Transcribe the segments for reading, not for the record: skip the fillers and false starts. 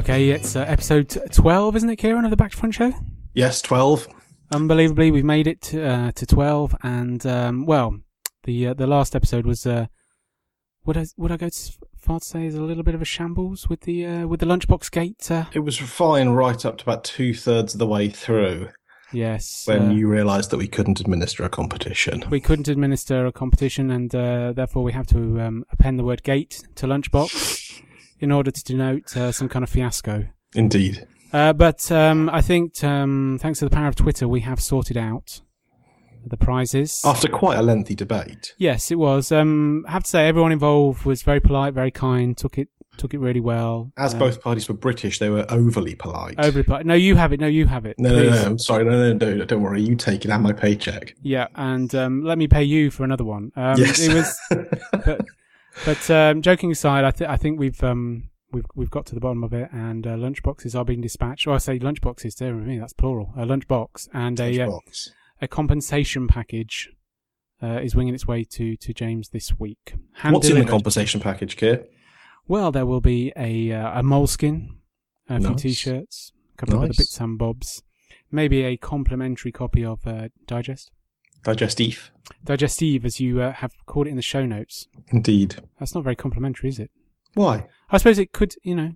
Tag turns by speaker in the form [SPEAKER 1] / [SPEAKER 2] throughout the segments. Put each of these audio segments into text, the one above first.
[SPEAKER 1] Okay, it's episode 12, isn't it, Kieran, of the Back to Front show?
[SPEAKER 2] Yes, 12.
[SPEAKER 1] Unbelievably, we've made it to 12, and the last episode was would I go far to say is a little bit of a shambles with the lunchbox gate.
[SPEAKER 2] It was fine right up to about 2/3 of the way through.
[SPEAKER 1] Yes.
[SPEAKER 2] When you realised that we couldn't administer a competition.
[SPEAKER 1] We couldn't administer a competition, and therefore we have to append the word gate to lunchbox in order to denote some kind of fiasco.
[SPEAKER 2] Indeed.
[SPEAKER 1] But I think, thanks to the power of Twitter, we have sorted out the prizes.
[SPEAKER 2] After quite a lengthy debate.
[SPEAKER 1] Yes, it was. I have to say, everyone involved was very polite, very kind, took it really well.
[SPEAKER 2] As both parties were British, they were overly polite.
[SPEAKER 1] Overly polite. No, you have it. No,
[SPEAKER 2] I'm sorry. No, don't worry. You take it and my paycheck.
[SPEAKER 1] Yeah, and let me pay you for another one.
[SPEAKER 2] Yes.
[SPEAKER 1] It was, but joking aside, I think we've got to the bottom of it, and lunchboxes are being dispatched. Or I say lunchboxes, there with me, that's plural. A lunchbox and a compensation package is winging its way to James this week.
[SPEAKER 2] What's in the compensation package, Keir?
[SPEAKER 1] Well, there will be a moleskin, a few t-shirts, a couple of other bits and bobs, maybe a complimentary copy of Digest.
[SPEAKER 2] Digestive,
[SPEAKER 1] as you have called it in the show notes.
[SPEAKER 2] Indeed.
[SPEAKER 1] That's not very complimentary, is it?
[SPEAKER 2] Why?
[SPEAKER 1] I suppose it could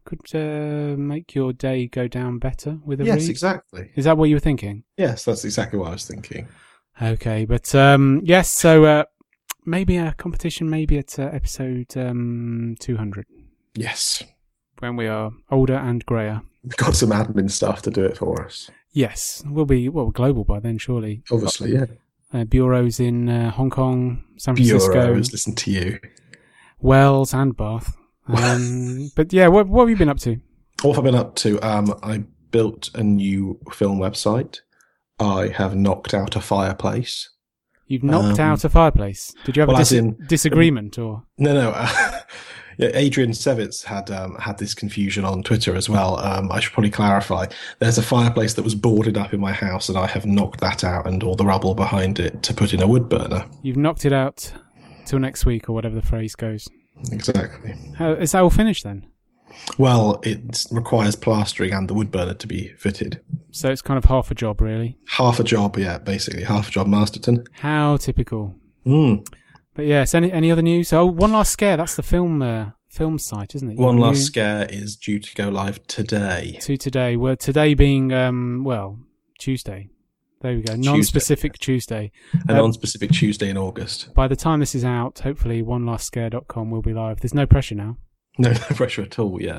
[SPEAKER 1] make your day go down better with a read.
[SPEAKER 2] Yes, exactly.
[SPEAKER 1] Is that what you were thinking?
[SPEAKER 2] Yes, that's exactly what I was thinking.
[SPEAKER 1] Okay, but yes, so maybe a competition, maybe at episode 200.
[SPEAKER 2] Yes.
[SPEAKER 1] When we are older and greyer.
[SPEAKER 2] We've got some admin stuff to do it for us.
[SPEAKER 1] Yes, we'll be global by then, surely.
[SPEAKER 2] Obviously, yeah.
[SPEAKER 1] Bureaus in Hong Kong, San Francisco.
[SPEAKER 2] Bureaus, listen to you.
[SPEAKER 1] Wells and Bath. But yeah, what have you been up to?
[SPEAKER 2] What have I been up to? I built a new film website. I have knocked out a fireplace.
[SPEAKER 1] You've knocked out a fireplace? Did you have a disagreement? Or
[SPEAKER 2] No. Yeah, Adrian Sevitz had this confusion on Twitter as well. I should probably clarify. There's a fireplace that was boarded up in my house, and I have knocked that out and all the rubble behind it to put in a wood burner.
[SPEAKER 1] You've knocked it out till next week, or whatever the phrase goes.
[SPEAKER 2] Exactly.
[SPEAKER 1] Is that all finished then?
[SPEAKER 2] Well, it requires plastering and the wood burner to be fitted.
[SPEAKER 1] So it's kind of half a job, really?
[SPEAKER 2] Half a job, yeah, basically. Half a job, Masterton.
[SPEAKER 1] How typical. But yes, any other news? Oh, One Last Scare, that's the film site, isn't it?
[SPEAKER 2] One Last Scare is due to go live today.
[SPEAKER 1] Today. Well, today being, Tuesday. There we go. Non-specific Tuesday.
[SPEAKER 2] A non-specific Tuesday in August.
[SPEAKER 1] By the time this is out, hopefully OneLastScare.com will be live. There's no pressure now.
[SPEAKER 2] No pressure at all, yeah.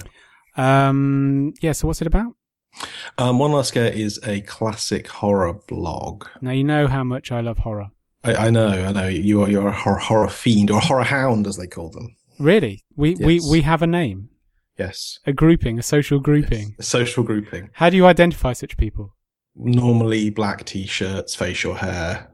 [SPEAKER 1] So what's it about?
[SPEAKER 2] One Last Scare is a classic horror blog.
[SPEAKER 1] Now, you know how much I love horror.
[SPEAKER 2] I know. You're a horror fiend, or a horror hound, as they call them.
[SPEAKER 1] Really? We have a name?
[SPEAKER 2] Yes.
[SPEAKER 1] A grouping, a social grouping?
[SPEAKER 2] Yes, a social grouping.
[SPEAKER 1] How do you identify such people?
[SPEAKER 2] Normally black t-shirts, facial hair,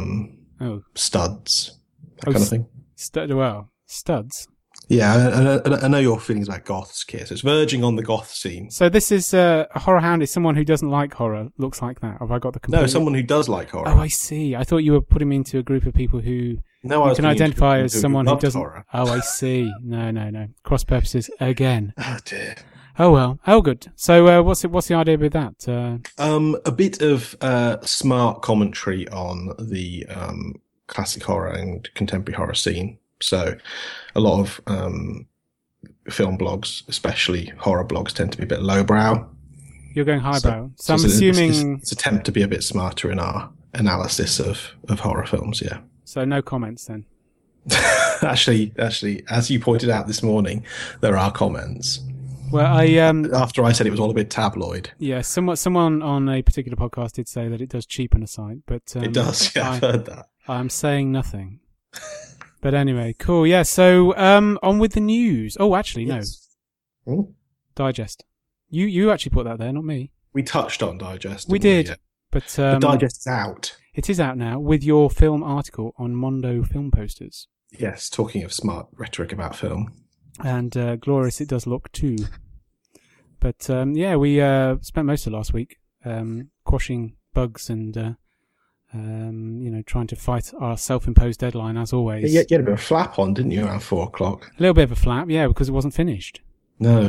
[SPEAKER 2] studs, that kind of thing.
[SPEAKER 1] Studs?
[SPEAKER 2] Yeah, I know your feelings about goths, Keir, so it's verging on the goth scene.
[SPEAKER 1] So this is a horror hound is someone who doesn't like horror, looks like that. Have I got the complete...
[SPEAKER 2] No, someone who does like horror.
[SPEAKER 1] Oh, I see. I thought you were putting me into a group of people who you can identify as someone who doesn't... Horror. Oh, I see. No. Cross purposes again.
[SPEAKER 2] Oh, dear.
[SPEAKER 1] Oh, well. Oh, good. So what's the idea with that?
[SPEAKER 2] A bit of smart commentary on the classic horror and contemporary horror scene. So a lot of film blogs, especially horror blogs, tend to be a bit lowbrow.
[SPEAKER 1] You're going highbrow. So I'm assuming...
[SPEAKER 2] It's attempt to be a bit smarter in our analysis of horror films, yeah.
[SPEAKER 1] So no comments then?
[SPEAKER 2] Actually, as you pointed out this morning, there are comments.
[SPEAKER 1] Well,
[SPEAKER 2] after I said it was all a bit tabloid.
[SPEAKER 1] Yeah, someone on a particular podcast did say that it does cheapen a site, but...
[SPEAKER 2] it does, yeah, I've heard that.
[SPEAKER 1] I'm saying nothing. But anyway, cool. Yeah, so on with the news. Oh, actually,
[SPEAKER 2] yes.
[SPEAKER 1] No. Digest. You actually put that there, not me.
[SPEAKER 2] We touched on Digest.
[SPEAKER 1] We did. But
[SPEAKER 2] the Digest is out.
[SPEAKER 1] It is out now with your film article on Mondo Film Posters.
[SPEAKER 2] Yes, talking of smart rhetoric about film.
[SPEAKER 1] And glorious it does look too. But we spent most of last week quashing bugs and trying to fight our self-imposed deadline as always.
[SPEAKER 2] You had a bit of a flap on, didn't you, around 4:00?
[SPEAKER 1] A little bit of a flap, yeah, because it wasn't finished.
[SPEAKER 2] No.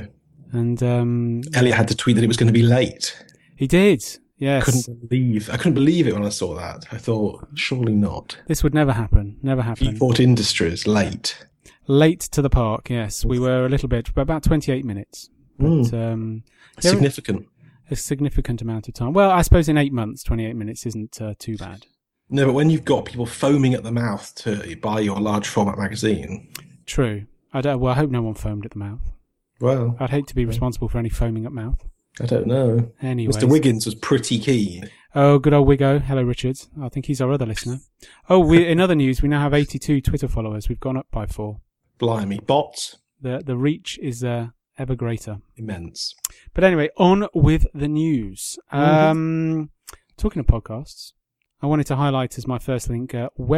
[SPEAKER 1] And
[SPEAKER 2] Elliot had to tweet that it was going to be late.
[SPEAKER 1] He did. Yes.
[SPEAKER 2] I couldn't believe it when I saw that. I thought, surely not.
[SPEAKER 1] This would never happen. Never happen.
[SPEAKER 2] Viewport Industries, late.
[SPEAKER 1] Late to the park, yes. We were a little bit, about 28 minutes. But,
[SPEAKER 2] significant.
[SPEAKER 1] A significant amount of time. Well, I suppose in 8 months, 28 minutes isn't too bad.
[SPEAKER 2] No, but when you've got people foaming at the mouth to buy your large format magazine.
[SPEAKER 1] True. I hope no one foamed at the mouth.
[SPEAKER 2] Well,
[SPEAKER 1] I'd hate to be responsible for any foaming at mouth.
[SPEAKER 2] I don't know.
[SPEAKER 1] Anyways.
[SPEAKER 2] Mr. Wiggins was pretty keen.
[SPEAKER 1] Oh, good old Wiggo. Hello, Richard. I think he's our other listener. Oh, in other news, we now have 82 Twitter followers. We've gone up by 4.
[SPEAKER 2] Blimey, bots.
[SPEAKER 1] The reach is ever greater.
[SPEAKER 2] Immense.
[SPEAKER 1] But anyway, on with the news. Talking of podcasts, I wanted to highlight as my first link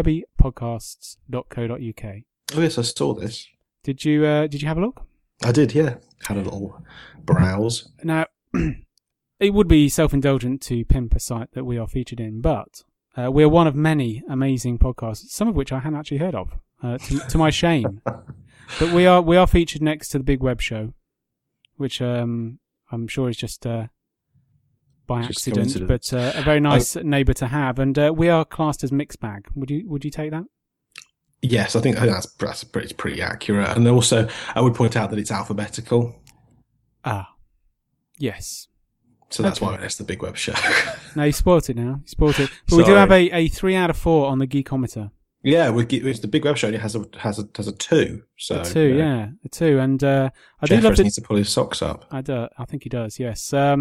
[SPEAKER 1] webbypodcasts.co.uk.
[SPEAKER 2] Oh yes, I saw this.
[SPEAKER 1] Did you have a look?
[SPEAKER 2] I did, yeah. Had a little browse.
[SPEAKER 1] Now, it would be self-indulgent to pimp a site that we are featured in, but we're one of many amazing podcasts, some of which I hadn't actually heard of, to my shame. But we are featured next to the Big Web Show, which I'm sure is just by accident, but a very nice neighbour to have. And we are classed as mixed bag. Would you take that?
[SPEAKER 2] Yes, I think that's pretty accurate. And also, I would point out that it's alphabetical.
[SPEAKER 1] Ah, yes.
[SPEAKER 2] So that's why it's the Big Web Show.
[SPEAKER 1] No, you spoilt it now. You spoilt it. But we do have a 3 out of 4 on the Geekometer. Yeah,
[SPEAKER 2] it's the Big Web Show. It has a 2. So
[SPEAKER 1] a 2, yeah, a 2. And I do love
[SPEAKER 2] needs to pull his socks up.
[SPEAKER 1] I think he does. Yes. A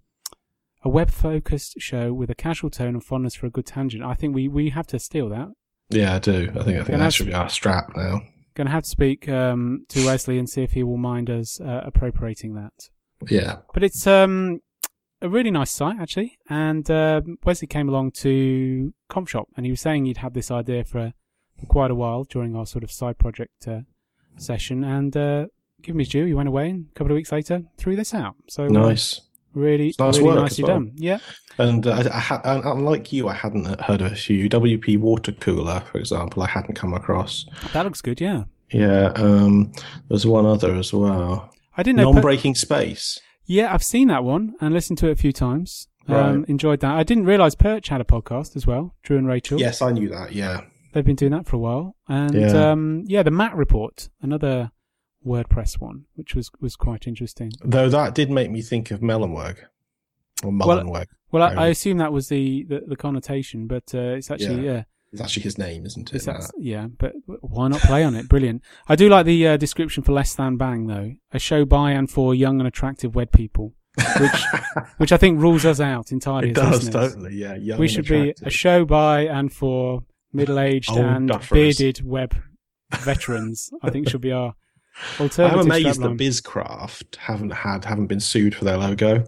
[SPEAKER 1] web-focused show with a casual tone and fondness for a good tangent. I think we have to steal that.
[SPEAKER 2] Yeah, I do. I think that should be our strap now.
[SPEAKER 1] Going to have to speak to Wesley and see if he will mind us appropriating that.
[SPEAKER 2] Yeah.
[SPEAKER 1] But it's a really nice site, actually. And Wesley came along to CompShop, and he was saying he'd had this idea for quite a while during our sort of side project session. And give him his due, he went away, and a couple of weeks later threw this out. So
[SPEAKER 2] nice.
[SPEAKER 1] Really nicely done. Yeah.
[SPEAKER 2] And unlike you, I hadn't heard of a few. WP Water Cooler, for example, I hadn't come across.
[SPEAKER 1] That looks good, yeah.
[SPEAKER 2] Yeah. There's one other as well.
[SPEAKER 1] I didn't know.
[SPEAKER 2] Non-Breaking Space.
[SPEAKER 1] Yeah, I've seen that one and listened to it a few times.
[SPEAKER 2] Right.
[SPEAKER 1] Enjoyed that. I didn't realise Perch had a podcast as well, Drew and Rachel.
[SPEAKER 2] Yes, I knew that, yeah.
[SPEAKER 1] They've been doing that for a while. And the Matt Report, another WordPress one, which was quite interesting.
[SPEAKER 2] Though that did make me think of Melonwerg. Or Mullenweg.
[SPEAKER 1] Well, I assume that was the connotation, but it's actually,
[SPEAKER 2] It's actually his name, isn't it?
[SPEAKER 1] Yeah, but why not play on it? Brilliant. I do like the description for Less Than Bang, though. A show by and for young and attractive wed people, which I think rules us out entirely.
[SPEAKER 2] It does, totally, yeah. Young
[SPEAKER 1] we should be a show by and for middle-aged and bearded web veterans. I think should be our alternative.
[SPEAKER 2] I'm amazed that BizCraft haven't been sued for their logo.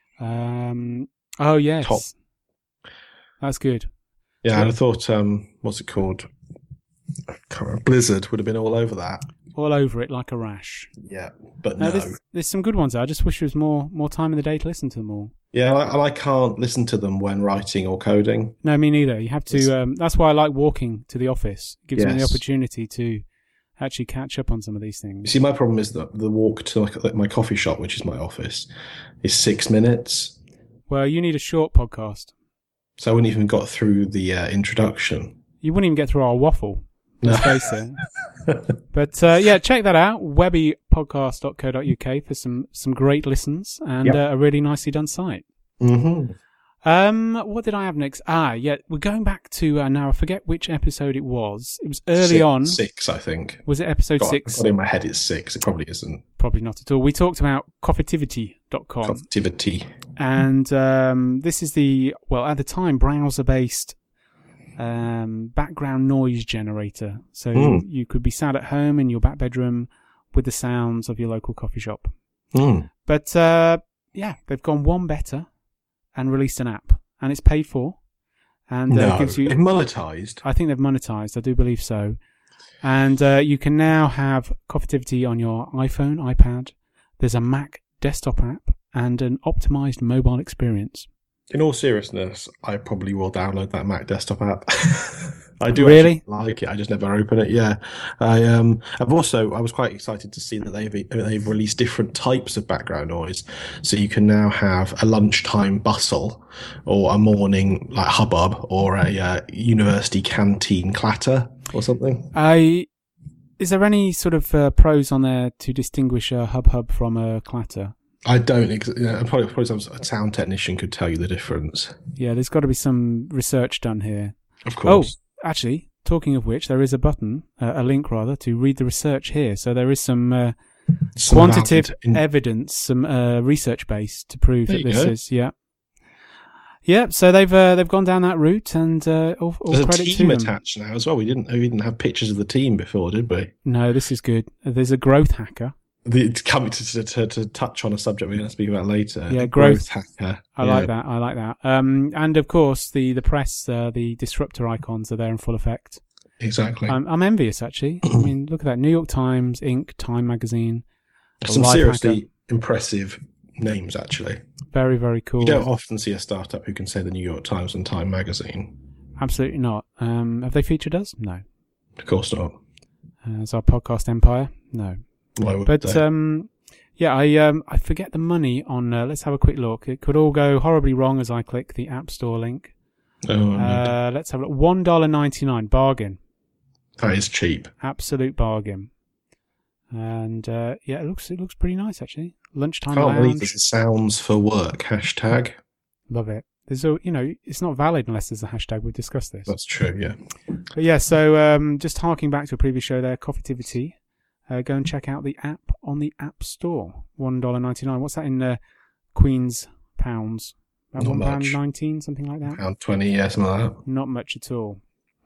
[SPEAKER 1] Oh yes,
[SPEAKER 2] Top.
[SPEAKER 1] That's good.
[SPEAKER 2] Yeah, and I thought, what's it called? I can't remember. Blizzard would have been all over that.
[SPEAKER 1] All over it like a rash.
[SPEAKER 2] Yeah, but no.
[SPEAKER 1] There's some good ones there. I just wish there was more time in the day to listen to them all.
[SPEAKER 2] Yeah, and I can't listen to them when writing or coding.
[SPEAKER 1] No, me neither. You have to. That's why I like walking to the office. It gives me the opportunity to actually catch up on some of these things.
[SPEAKER 2] You see, my problem is that the walk to my coffee shop, which is my office, is 6 minutes.
[SPEAKER 1] Well, you need a short podcast.
[SPEAKER 2] So I wouldn't even got through the introduction.
[SPEAKER 1] You wouldn't even get through our waffle. Let's face it. But check that out. webbypodcast.co.uk for some great listens and a really nicely done site.
[SPEAKER 2] Mm-hmm.
[SPEAKER 1] What did I have next? We're going back to now I forget which episode it was. It was early on.
[SPEAKER 2] 6, I think.
[SPEAKER 1] Was it episode 6?
[SPEAKER 2] In my head it's 6. It probably isn't.
[SPEAKER 1] Probably not at all. We talked about Coffeetivity.com.
[SPEAKER 2] Coffeetivity.
[SPEAKER 1] And this is at the time, browser-based background noise generator. So you could be sat at home in your back bedroom with the sounds of your local coffee shop. But they've gone one better and released an app, and it's paid for, and gives you.
[SPEAKER 2] They've monetized.
[SPEAKER 1] I think they've monetized. I do believe so, and you can now have Coffeetivity on your iPhone, iPad. There's a Mac desktop app and an optimized mobile experience.
[SPEAKER 2] In all seriousness, I probably will download that Mac desktop app. I do
[SPEAKER 1] Really?
[SPEAKER 2] actually like it. I just never open it. Yeah, I was quite excited to see that they've released different types of background noise. So you can now have a lunchtime bustle, or a morning like hubbub, or a university canteen clatter, or something.
[SPEAKER 1] Is there any sort of pros on there to distinguish a hub from a clatter?
[SPEAKER 2] I don't. Probably some sound technician could tell you the difference.
[SPEAKER 1] Yeah, there's got to be some research done here.
[SPEAKER 2] Of course.
[SPEAKER 1] Oh, actually, talking of which, there is a button, a link rather, to read the research here. So there is some quantitative evidence, some research base to prove that this is. Yeah. So they've gone down that route, and all
[SPEAKER 2] There's
[SPEAKER 1] credit
[SPEAKER 2] a
[SPEAKER 1] to
[SPEAKER 2] team
[SPEAKER 1] them.
[SPEAKER 2] attached now as well. We didn't have pictures of the team before, did we?
[SPEAKER 1] No, this is good. There's a growth hacker.
[SPEAKER 2] It's coming to touch on a subject we're going to speak about later.
[SPEAKER 1] Yeah,
[SPEAKER 2] growth hacker.
[SPEAKER 1] I like that. And of course, the press, the disruptor icons are there in full effect.
[SPEAKER 2] Exactly.
[SPEAKER 1] I'm envious, actually. I mean, look at that: New York Times, Inc., Time Magazine.
[SPEAKER 2] Some seriously impressive names, actually.
[SPEAKER 1] Very, very cool.
[SPEAKER 2] You don't often see a startup who can say the New York Times and Time Magazine.
[SPEAKER 1] Absolutely not. Have they featured us? No.
[SPEAKER 2] Of course not.
[SPEAKER 1] As our podcast empire? No.
[SPEAKER 2] Why would
[SPEAKER 1] But
[SPEAKER 2] they?
[SPEAKER 1] I forget the money on. Let's have a quick look. It could all go horribly wrong as I click the App Store link. Let's have a look. $1.99 bargain.
[SPEAKER 2] That is cheap.
[SPEAKER 1] Absolute bargain. And it looks pretty nice actually. Lunchtime
[SPEAKER 2] Can't
[SPEAKER 1] lounge.
[SPEAKER 2] believe this is sounds for work hashtag.
[SPEAKER 1] Love it. There's it's not valid unless there's a hashtag. We've discussed this.
[SPEAKER 2] That's true. Yeah.
[SPEAKER 1] But yeah, so just harking back to a previous show there, Coffeetivity. Go and check out the app on the App Store. $1.99. What's that in Queen's pounds? About £1.19, something like that.
[SPEAKER 2] £1.20, yeah, something like that.
[SPEAKER 1] Not much at all.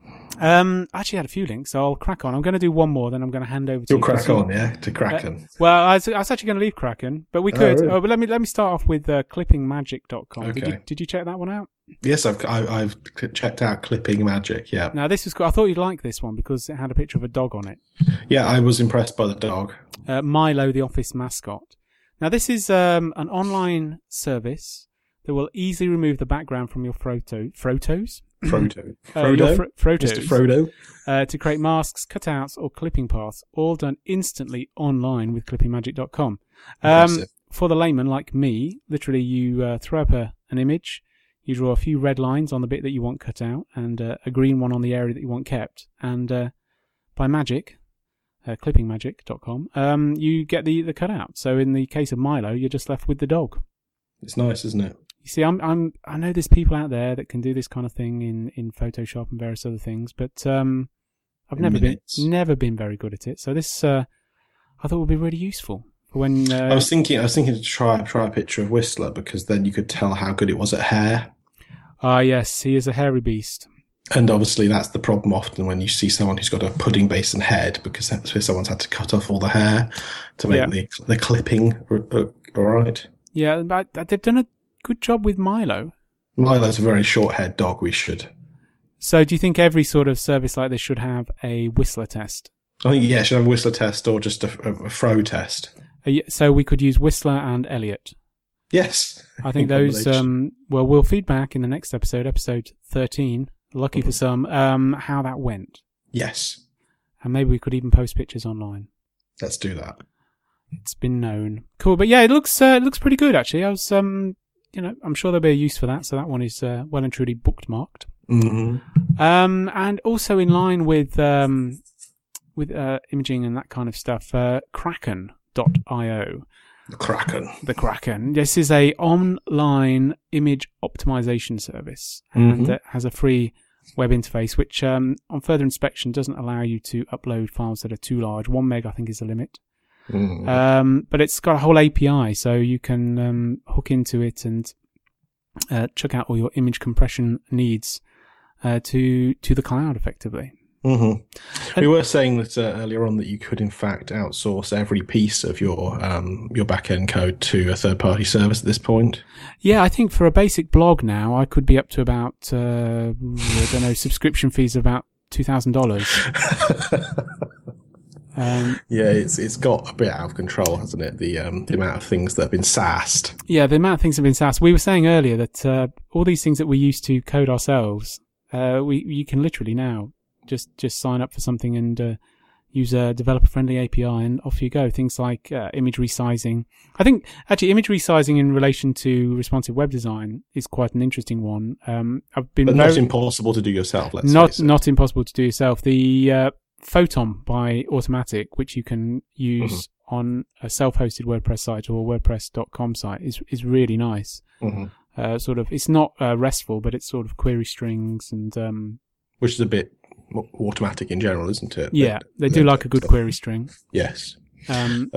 [SPEAKER 1] I actually had a few links, so I'll crack on. I'm going to do one more, then I'm going to hand over to you.
[SPEAKER 2] You'll crack on, yeah, to Kraken.
[SPEAKER 1] Well, I was actually going to leave Kraken, but we could.
[SPEAKER 2] Really?
[SPEAKER 1] But let me start off with clippingmagic.com.
[SPEAKER 2] Okay.
[SPEAKER 1] Did you check that one out?
[SPEAKER 2] Yes, I've checked out Clipping Magic. Yeah.
[SPEAKER 1] Now this was cool. I thought you'd like this one because it had a picture of a dog on it.
[SPEAKER 2] Yeah, I was impressed by the dog.
[SPEAKER 1] Milo, the office mascot. Now this is an online service that will easily remove the background from your photos.
[SPEAKER 2] Frodo.
[SPEAKER 1] Frotos.
[SPEAKER 2] Mr. Frodo.
[SPEAKER 1] To create masks, cutouts, or clipping paths, all done instantly online with clippingmagic.com. For the layman like me, literally you throw up an image, you draw a few red lines on the bit that you want cut out, and a green one on the area that you want kept. And by magic, clippingmagic.com, you get the cutout. So in the case of Milo, you're just left with the dog.
[SPEAKER 2] It's nice, isn't it?
[SPEAKER 1] You see, I know there's people out there that can do this kind of thing in Photoshop and various other things, but I've never been very good at it. So this I thought would be really useful for when
[SPEAKER 2] I was thinking to try a picture of Whistler, because then you could tell how good it was at hair.
[SPEAKER 1] Ah, yes, he is a hairy beast.
[SPEAKER 2] And obviously that's the problem often when you see someone who's got a pudding basin head, because someone's had to cut off all the hair to make the clipping all right.
[SPEAKER 1] Yeah, but they've done a good job with Milo.
[SPEAKER 2] Milo's a very short-haired dog.
[SPEAKER 1] So do you think every sort of service like this should have a Whistler test?
[SPEAKER 2] I think, yeah, it should have a Whistler test or just a Fro test.
[SPEAKER 1] So we could use Whistler and Elliot.
[SPEAKER 2] Yes.
[SPEAKER 1] I think those, we'll feed back in the next episode 13, lucky for some, how that went.
[SPEAKER 2] Yes.
[SPEAKER 1] And maybe we could even post pictures online.
[SPEAKER 2] Let's do that.
[SPEAKER 1] It's been known. Cool, but yeah, it looks pretty good actually. I was, I'm sure there'll be a use for that. So that one is well and truly bookmarked.
[SPEAKER 2] Mm-hmm.
[SPEAKER 1] And also in line with imaging and that kind of stuff, Kraken.io. The Kraken. This is a online image optimization service, and it has a free web interface, which on further inspection doesn't allow you to upload files that are too large. 1 meg, I think, is the limit. But it's got a whole API, so you can hook into it and check out all your image compression needs to the cloud, effectively.
[SPEAKER 2] We were saying that earlier on that you could, in fact, outsource every piece of your back-end code to a third-party service at this point.
[SPEAKER 1] Yeah, I think for a basic blog now, I could be up to about subscription fees of about $2,000.
[SPEAKER 2] Yeah, it's got a bit out of control, hasn't it? The amount of things that have been SaaSed.
[SPEAKER 1] Yeah, the amount of things that have been SaaS. We were saying earlier that all these things that we used to code ourselves, you can literally now just sign up for something and use a developer-friendly API, and off you go. Things like image resizing. I think actually image resizing in relation to responsive web design is quite an interesting one.
[SPEAKER 2] But not impossible to do yourself.
[SPEAKER 1] Not impossible to do yourself. The Photon by Automatic, which you can use on a self-hosted WordPress site or a WordPress.com site, is really nice. Sort of, it's not RESTful, but it's sort of query strings and
[SPEAKER 2] which is a bit automatic in general, isn't it?
[SPEAKER 1] Yeah, they do like a good query string.
[SPEAKER 2] Yes. But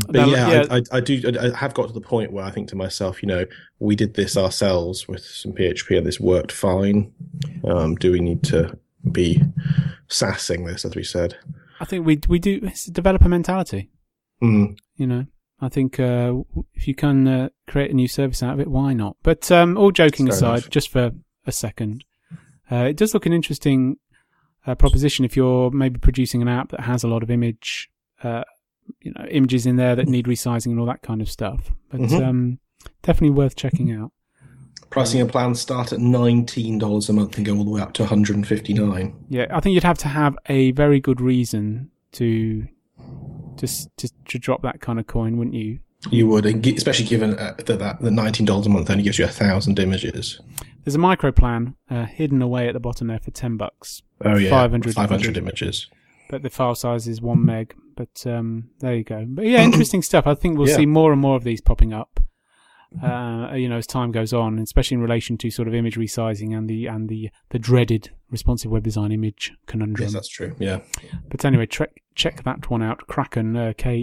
[SPEAKER 2] I have got to the point where I think to myself, we did this ourselves with some PHP and this worked fine. Do we need to be sassing this, as we said?
[SPEAKER 1] I think we do. It's a developer mentality. I think if you can create a new service out of it, why not? But all joking aside, just for a second, it does look an interesting proposition if you're maybe producing an app that has a lot of images in there that need resizing and all that kind of stuff. But definitely worth checking out.
[SPEAKER 2] Pricing and plans start at $19 a month and go all the way up to $159.
[SPEAKER 1] Yeah, I think you'd have to have a very good reason to drop that kind of coin, wouldn't you?
[SPEAKER 2] You would, especially given that the $19 a month only gives you 1,000 images.
[SPEAKER 1] There's a micro plan hidden away at the bottom there for $10.
[SPEAKER 2] Oh yeah, 500 images.
[SPEAKER 1] But the file size is 1 meg. But there you go. But yeah, interesting stuff. I think we'll see more and more of these popping up. As time goes on, especially in relation to sort of image resizing and the dreaded responsive web design image conundrum.
[SPEAKER 2] Yes, that's true. Yeah.
[SPEAKER 1] But anyway, check that one out. Kraken,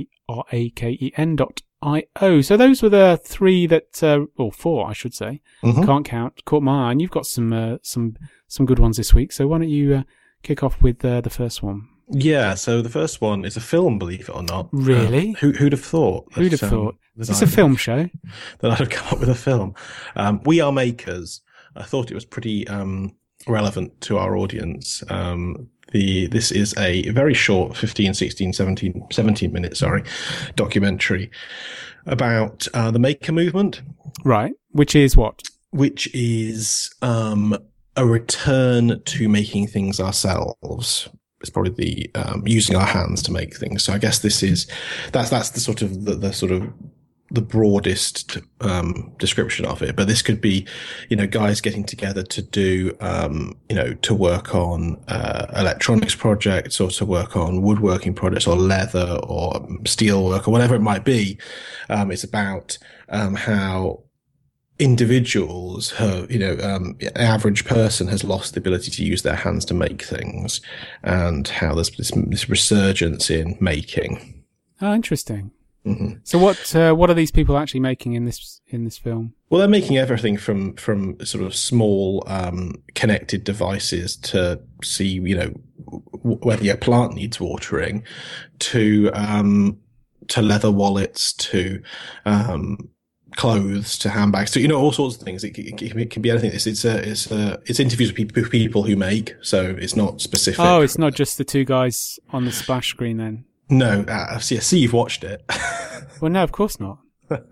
[SPEAKER 1] KRAKEN.io. So those were the three that, or four, I should say. Can't count. Caught my eye. And you've got some good ones this week. So why don't you kick off with the first one? Yeah.
[SPEAKER 2] So the first one is a film, believe it or not.
[SPEAKER 1] Really?
[SPEAKER 2] Who'd have thought?
[SPEAKER 1] Who'd have thought? Is this a film show?
[SPEAKER 2] That I'd have come up with a film. We Are Makers. I thought it was pretty relevant to our audience. This is a very short 17 minute documentary about the maker movement.
[SPEAKER 1] Right. Which is what?
[SPEAKER 2] Which is a return to making things ourselves. It's probably the using our hands to make things. So I guess that's the sort of the broadest description of it. But this could be, guys getting together to do, to work on electronics projects or to work on woodworking projects or leather or steel work or whatever it might be. It's about how individuals have, average person has lost the ability to use their hands to make things, and how there's this resurgence in making.
[SPEAKER 1] Oh, interesting. So what are these people actually making in this film?
[SPEAKER 2] Well, they're making everything from sort of small connected devices to see whether your plant needs watering, to leather wallets, to clothes, to handbags, to all sorts of things. It can be anything. It's interviews with people who make, so it's not specific.
[SPEAKER 1] Oh, it's not just the two guys on the splash screen then.
[SPEAKER 2] No, see, you've watched it.
[SPEAKER 1] Well, no, of course not.
[SPEAKER 2] So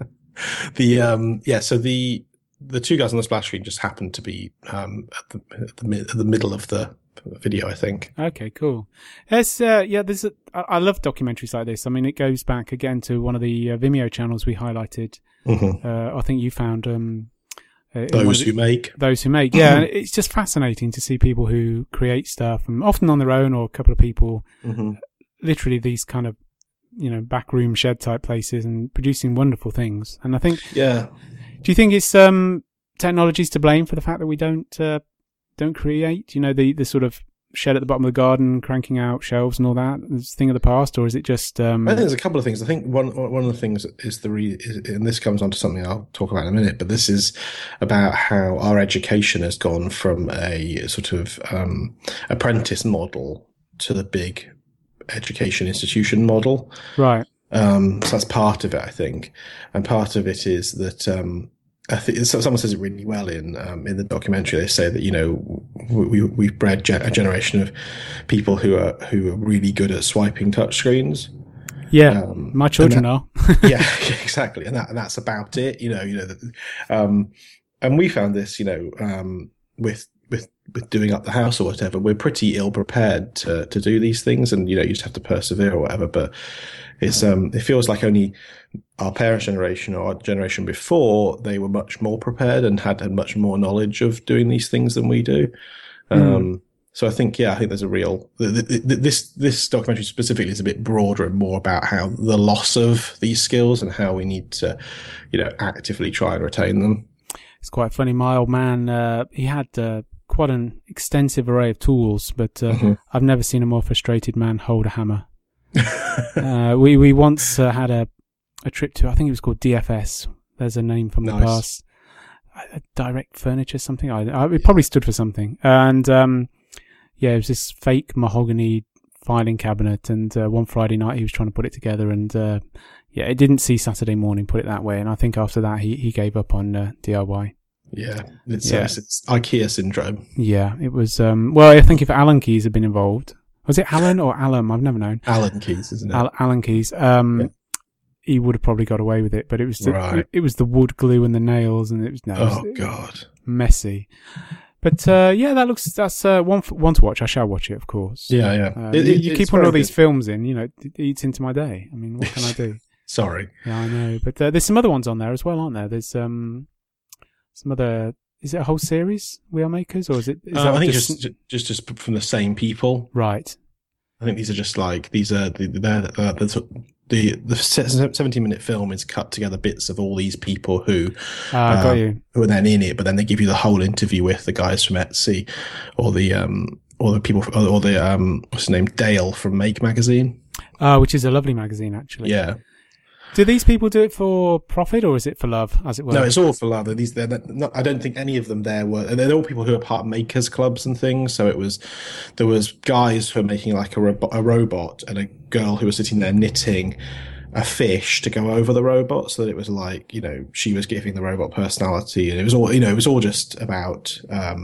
[SPEAKER 2] the two guys on the splash screen just happened to be at the middle of the video, I think.
[SPEAKER 1] Okay, cool. I love documentaries like this. I mean, it goes back again to one of the Vimeo channels we highlighted. I think you found
[SPEAKER 2] Those Who Make.
[SPEAKER 1] Yeah, and it's just fascinating to see people who create stuff, and often on their own or a couple of people. Literally these kind of, backroom shed type places and producing wonderful things. And I think, do you think it's technology's to blame for the fact that we don't create? The sort of shed at the bottom of the garden, cranking out shelves and all that is a thing of the past, or is it just? I
[SPEAKER 2] think there's a couple of things. I think one of the things is and this comes on to something I'll talk about in a minute. But this is about how our education has gone from a sort of apprentice model to the big education institution model.
[SPEAKER 1] Right.
[SPEAKER 2] So that's part of it, I think. And part of it is that, I think someone says it really well in the documentary. They say that, you know, we've bred a generation of people who are really good at swiping touchscreens.
[SPEAKER 1] Yeah, my children are.
[SPEAKER 2] Yeah, exactly, and that's about it. And we found this, with doing up the house or whatever, we're pretty ill prepared to do these things, and you just have to persevere or whatever. But it's it feels like only our parents' generation or our generation before, they were much more prepared and had much more knowledge of doing these things than we do. So I think there's a real this documentary specifically is a bit broader and more about how the loss of these skills and how we need to, actively try and retain them.
[SPEAKER 1] It's quite funny. My old man, he had quite an extensive array of tools, but I've never seen a more frustrated man hold a hammer. We once had a trip to, I think it was called DFS. There's a name from the past. Direct Furniture, something. It probably stood for something. And it was this fake mahogany filing cabinet. And one Friday night he was trying to put it together, and it didn't see Saturday morning, put it that way. And I think after that he gave up on DIY.
[SPEAKER 2] Yeah, it's IKEA syndrome.
[SPEAKER 1] Yeah, it was. I think if Allen keys had been involved, was it Allen or Allen? I've never known.
[SPEAKER 2] Allen keys, isn't it?
[SPEAKER 1] Allen keys. He would have probably got away with it, but it was the wood glue and the nails, and it was
[SPEAKER 2] God,
[SPEAKER 1] messy. But that's one to watch. I shall watch it, of course.
[SPEAKER 2] Yeah.
[SPEAKER 1] You keep one of these films in, it eats into my day. I mean, what can I do?
[SPEAKER 2] Sorry.
[SPEAKER 1] Yeah, I know. But there's some other ones on there as well, aren't there? There's some other. Is it a whole series, We Are Makers, or is it?
[SPEAKER 2] I think just from the same people,
[SPEAKER 1] right?
[SPEAKER 2] I think these are just like the 17-minute film is cut together bits of all these people who
[SPEAKER 1] got you,
[SPEAKER 2] who are then in it, but then they give you the whole interview with the guys from Etsy or the people or the what's his name, Dale from Make magazine,
[SPEAKER 1] which is a lovely magazine actually.
[SPEAKER 2] Yeah.
[SPEAKER 1] Do these people do it for profit, or is it for love, as it were?
[SPEAKER 2] No, it's all for love. They're not, I don't think any of them there were. They're all people who are part of makers clubs and things. So there was guys who were making like a robot, and a girl who was sitting there knitting a fish to go over the robot, so that it was like, she was giving the robot personality, and it was all just about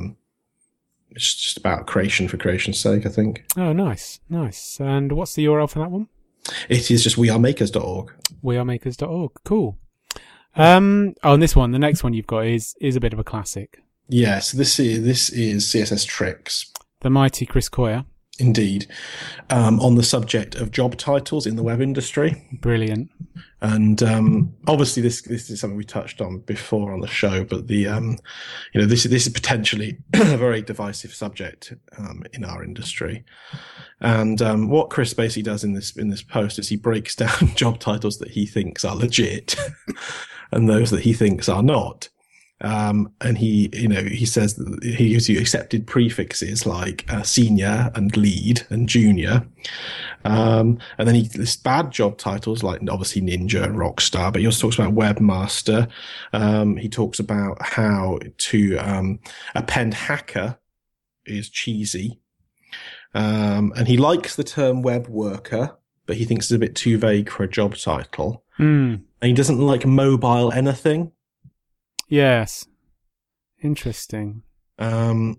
[SPEAKER 2] it's just about creation for creation's sake, I think.
[SPEAKER 1] Oh, nice. And what's the URL for that one?
[SPEAKER 2] It is just wearemakers.org.
[SPEAKER 1] Wearemakers.org. Cool. And this one, the next one you've got is a bit of a classic.
[SPEAKER 2] Yes, this is CSS Tricks.
[SPEAKER 1] The mighty Chris Coyier.
[SPEAKER 2] Indeed. On the subject of job titles in the web industry.
[SPEAKER 1] Brilliant.
[SPEAKER 2] And obviously this is something we touched on before on the show, but this is potentially a very divisive subject in our industry. And what Chris basically does in this post is he breaks down job titles that he thinks are legit and those that he thinks are not. And he says that he gives you accepted prefixes like senior and lead and junior. And then he lists bad job titles like obviously Ninja and Rockstar, but he also talks about webmaster. He talks about how to append hacker is cheesy. And he likes the term web worker, but he thinks it's a bit too vague for a job title. And he doesn't like mobile anything.
[SPEAKER 1] Yes. Interesting.
[SPEAKER 2] And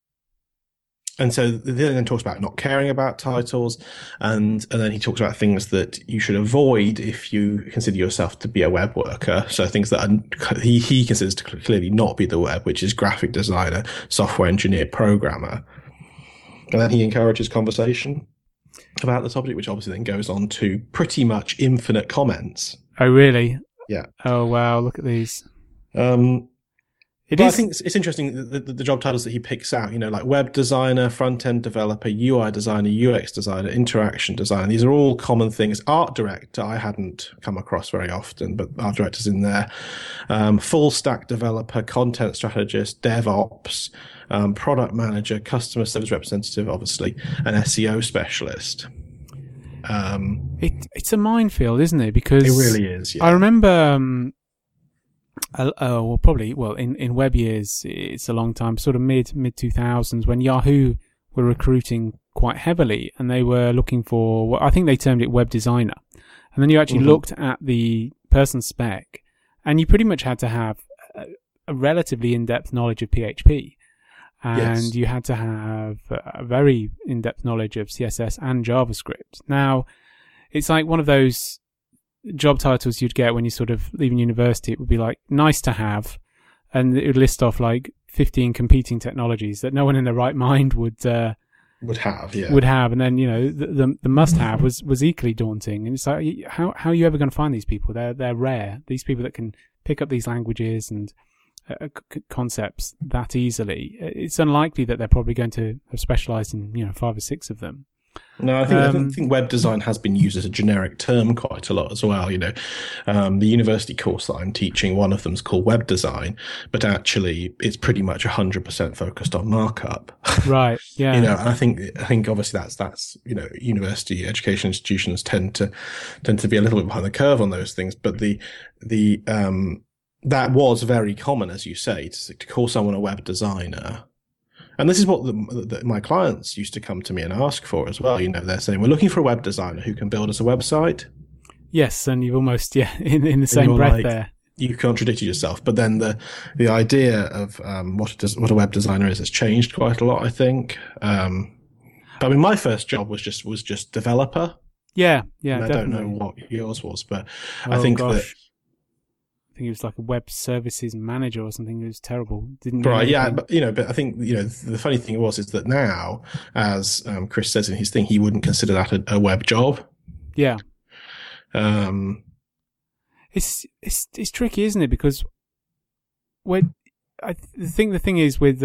[SPEAKER 2] so then talks about not caring about titles, and then he talks about things that you should avoid if you consider yourself to be a web worker. So things that he considers to clearly not be the web, which is graphic designer, software engineer, programmer. And then he encourages conversation about the topic, which obviously then goes on to pretty much infinite comments.
[SPEAKER 1] Oh, really?
[SPEAKER 2] Yeah.
[SPEAKER 1] Oh, wow. Look at these.
[SPEAKER 2] I think it's interesting the job titles that he picks out, like web designer, front-end developer, UI designer, UX designer, interaction designer. These are all common things. Art director, I hadn't come across very often, but art director's in there. Full stack developer, content strategist, DevOps, product manager, customer service representative, obviously, an SEO specialist.
[SPEAKER 1] It's a minefield, isn't it? Because
[SPEAKER 2] it really is. Yeah.
[SPEAKER 1] I remember, in web years, it's a long time, sort of mid 2000s, when Yahoo were recruiting quite heavily, and they were looking for, I think they termed it web designer. And then you actually looked at the person spec, and you pretty much had to have a relatively in-depth knowledge of PHP. And you had to have a very in-depth knowledge of CSS and JavaScript. Now, it's like one of those job titles you'd get when you sort of leaving university. It would be like nice to have, and it would list off like 15 competing technologies that no one in their right mind would have. And then, you know, the must-have was equally daunting. And it's like, how are you ever going to find these people? They're rare. These people that can pick up these languages and concepts that easily. It's unlikely that they're probably going to have specialized in, you know, 5 or 6 of them.
[SPEAKER 2] No, I think web design has been used as a generic term quite a lot as well. You know, the university course that I'm teaching, one of them is called web design, but actually it's pretty much 100% focused on markup.
[SPEAKER 1] Right. Yeah.
[SPEAKER 2] You know, and I think obviously that's you know, university education institutions tend to be a little bit behind the curve on those things. But that was very common, as you say, to call someone a web designer. And this is what my clients used to come to me and ask for as well. You know, they're saying, we're looking for a web designer who can build us a website.
[SPEAKER 1] Yes, and you've almost, in the same breath there.
[SPEAKER 2] You contradicted yourself. But then the idea of what a web designer is has changed quite a lot, I think. I mean, my first job was just developer.
[SPEAKER 1] Yeah,
[SPEAKER 2] and I
[SPEAKER 1] definitely.
[SPEAKER 2] don't know what yours was, but I think that...
[SPEAKER 1] I think it was like a web services manager or something. It was terrible.
[SPEAKER 2] Right, yeah, but I think, you know, the funny thing is that now, as Chris says in his thing, he wouldn't consider that a web job.
[SPEAKER 1] Yeah. It's tricky, isn't it? Because the thing is with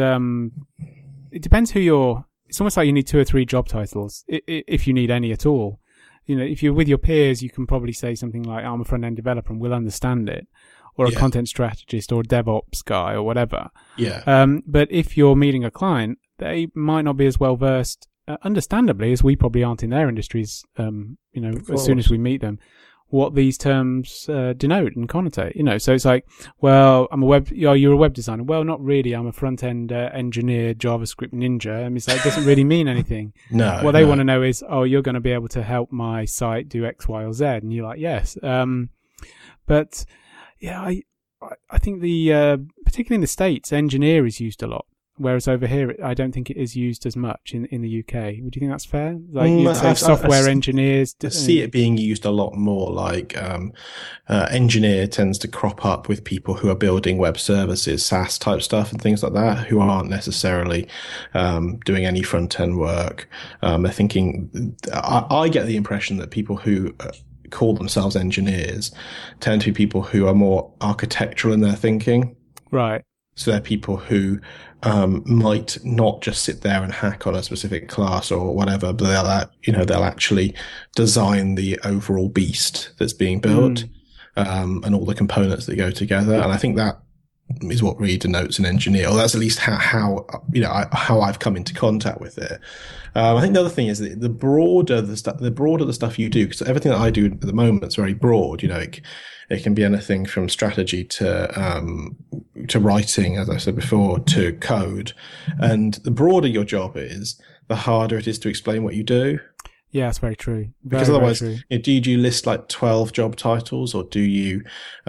[SPEAKER 1] it depends who you're. It's almost like you need 2 or 3 job titles if you need any at all. You know, if you're with your peers, you can probably say something like, "I'm a front-end developer," and we'll understand it. Or a content strategist or a DevOps guy or whatever.
[SPEAKER 2] Yeah.
[SPEAKER 1] But if you're meeting a client, they might not be as well versed, understandably, as we probably aren't in their industries, you know, as soon as we meet them, what these terms denote and connotate. You know, so it's like, well, you're a web designer. Well, not really. I'm a front-end engineer, JavaScript ninja. And it's like, it doesn't really mean anything.
[SPEAKER 2] No.
[SPEAKER 1] What they want to know is, you're going to be able to help my site do X, Y, or Z. And you're like, yes. But... yeah, I think particularly in the States, engineer is used a lot, whereas over here, I don't think it is used as much in the UK. Would you think that's fair? Like you'd say software engineers.
[SPEAKER 2] I see it being used a lot more. Like engineer tends to crop up with people who are building web services, SaaS type stuff, and things like that, who aren't necessarily doing any front end work. They're thinking. I get the impression that people who call themselves engineers tend to be people who are more architectural in their thinking.
[SPEAKER 1] Right.
[SPEAKER 2] So they're people who might not just sit there and hack on a specific class or whatever, but they'll actually design the overall beast that's being built, and all the components that go together. And I think that is what really denotes an engineer, or that's at least how I've come into contact with it. I think the other thing is that the broader the stuff you do, because everything that I do at the moment is very broad. You know, it can be anything from strategy to writing, as I said before, to code. And the broader your job is, the harder it is to explain what you do.
[SPEAKER 1] Yeah, that's very true.
[SPEAKER 2] Because otherwise, do you list like 12 job titles, or do you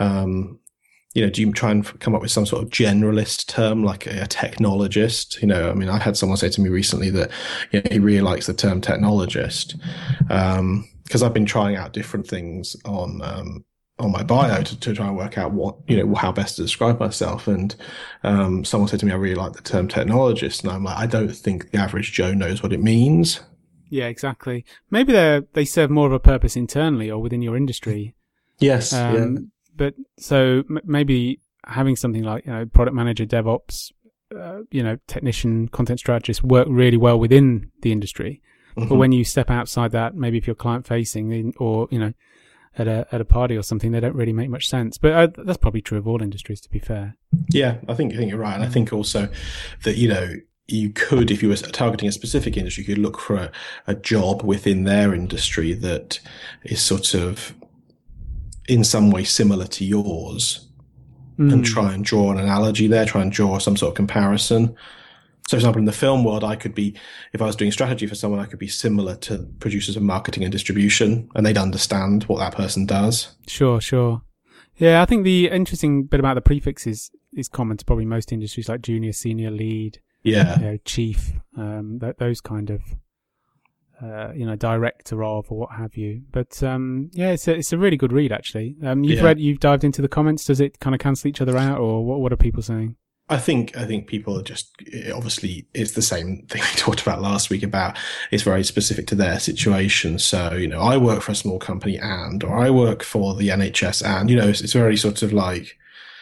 [SPEAKER 2] do you try and come up with some sort of generalist term like a technologist? You know, I mean, I had someone say to me recently that he really likes the term technologist, because I've been trying out different things on my bio to try and work out how best to describe myself. And someone said to me, I really like the term technologist. And I'm like, I don't think the average Joe knows what it means.
[SPEAKER 1] Yeah, exactly. Maybe they serve more of a purpose internally or within your industry.
[SPEAKER 2] Yes.
[SPEAKER 1] But so maybe having something like, product manager, DevOps, technician, content strategist work really well within the industry. Mm-hmm. But when you step outside that, maybe if you're client facing or, at a party or something, they don't really make much sense. But that's probably true of all industries, to be fair.
[SPEAKER 2] Yeah, I think you're right. And I think also that, you could, if you were targeting a specific industry, you could look for a job within their industry that is sort of in some way similar to yours, and try and draw an analogy there, try and draw some sort of comparison. So, for example, in the film world, I could be, if I was doing strategy for someone, I could be similar to producers of marketing and distribution, and they'd understand what that person does.
[SPEAKER 1] Sure. Yeah, I think the interesting bit about the prefixes, is common to probably most industries, like junior, senior, lead, chief, those kind of, director of or what have you. But it's a really good read actually. You've dived into the comments. Does it kind of cancel each other out, or what are people saying?
[SPEAKER 2] I think people are just, obviously it's the same thing we talked about last week about it's very specific to their situation. So, I work for a small company or I work for the NHS and, it's very sort of like,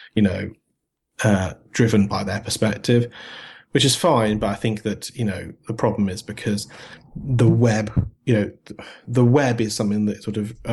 [SPEAKER 2] driven by their perspective, which is fine. But I think that, the problem is because the web is something that sort of,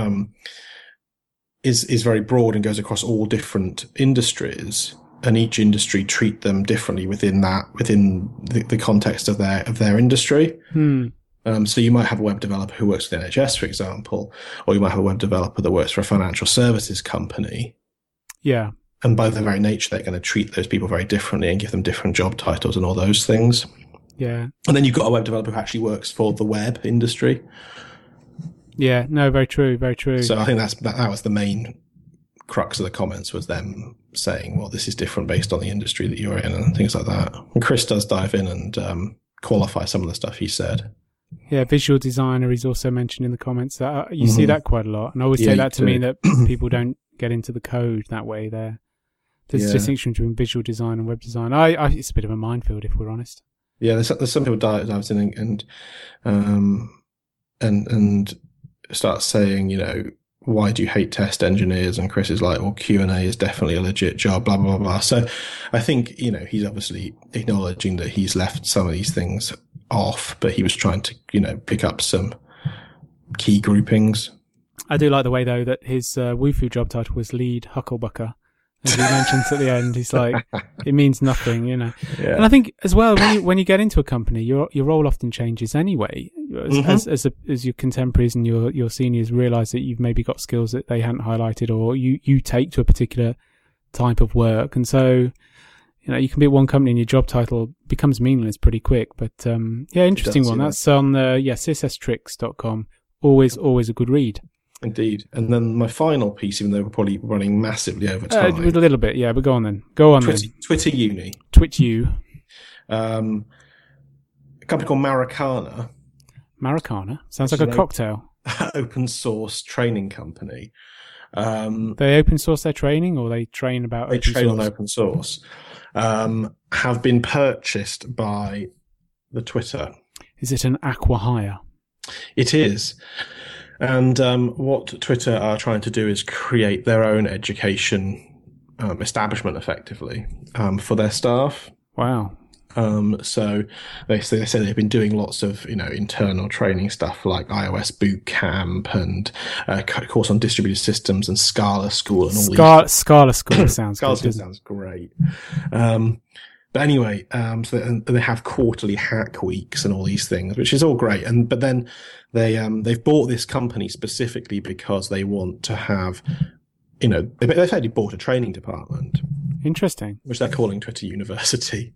[SPEAKER 2] is very broad and goes across all different industries. And each industry treat them differently within the context of their industry. So you might have a web developer who works for the NHS, for example, or you might have a web developer that works for a financial services company.
[SPEAKER 1] Yeah.
[SPEAKER 2] And by their very nature, they're going to treat those people very differently and give them different job titles and all those things.
[SPEAKER 1] Yeah.
[SPEAKER 2] And then you've got a web developer who actually works for the web industry.
[SPEAKER 1] Yeah. No, very true. Very true.
[SPEAKER 2] So I think that was the main crux of the comments, was them saying, well, this is different based on the industry that you're in and things like that. And Chris does dive in and qualify some of the stuff he said.
[SPEAKER 1] Yeah, visual designer is also mentioned in the comments. That you see that quite a lot, and I always take that to mean that people don't get into the code that way. There's a distinction between visual design and web design. It's a bit of a minefield, if we're honest. Yeah,
[SPEAKER 2] there's some people dive in and start saying, why do you hate test engineers? And Chris is like, well, Q&A is definitely a legit job, blah, blah, blah. So I think, he's obviously acknowledging that he's left some of these things off, but he was trying to, pick up some key groupings.
[SPEAKER 1] I do like the way, though, that his Wufoo job title was lead Hucklebucker. As he mentions at the end, he's like, it means nothing, Yeah. And I think as well, when you get into a company, your role often changes anyway. As your contemporaries and your seniors realise that you've maybe got skills that they hadn't highlighted, or you take to a particular type of work, and so you can be at one company and your job title becomes meaningless pretty quick. But interesting one. That's on csstricks.com. Always a good read.
[SPEAKER 2] Indeed. And then my final piece, even though we're probably running massively over time.
[SPEAKER 1] A little bit, yeah, but go on then. Go on then.
[SPEAKER 2] Twitter Uni.
[SPEAKER 1] TwitU.
[SPEAKER 2] A company called Maracana.
[SPEAKER 1] Maracana? Sounds like a cocktail.
[SPEAKER 2] Open source training company.
[SPEAKER 1] They open source their training, or they train about
[SPEAKER 2] open source? They train on open source. Have been purchased by the Twitter.
[SPEAKER 1] Is it an acqui-hire?
[SPEAKER 2] It is. And what Twitter are trying to do is create their own education establishment, effectively, for their staff.
[SPEAKER 1] Wow.
[SPEAKER 2] So they say they've been doing lots of internal training stuff like iOS Boot Camp and course on distributed systems and Scala School and all these.
[SPEAKER 1] Scala School sounds
[SPEAKER 2] Scala
[SPEAKER 1] good.
[SPEAKER 2] School sounds great. But anyway, so they have quarterly hack weeks and all these things, which is all great. But then they've bought this company specifically because they want to have, they've actually bought a training department.
[SPEAKER 1] Interesting.
[SPEAKER 2] Which they're calling Twitter University,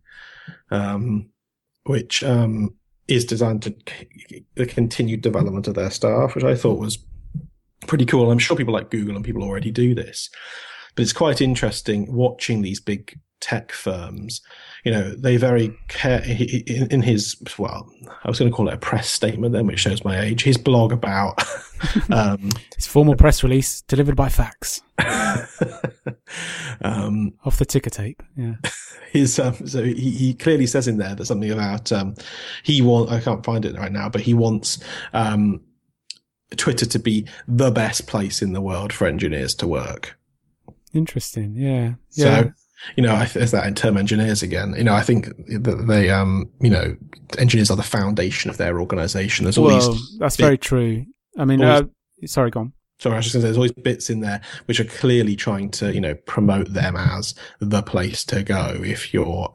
[SPEAKER 2] which is designed to the continued development of their staff, which I thought was pretty cool. I'm sure people like Google and people already do this, but it's quite interesting watching these big tech firms. They very care in his, well, I was going to call it a press statement then, which shows my age, his blog about
[SPEAKER 1] his formal press release delivered by fax off the ticker tape. Yeah.
[SPEAKER 2] His so he clearly says in there that something about I can't find it right now, but he wants Twitter to be the best place in the world for engineers to work.
[SPEAKER 1] Interesting. Yeah.
[SPEAKER 2] So, there's that in term engineers again. I think that they, engineers are the foundation of their organization. There's always
[SPEAKER 1] that's very true. I mean, sorry, go on.
[SPEAKER 2] Sorry, I was just going to say, there's always bits in there which are clearly trying to, promote them as the place to go if you're,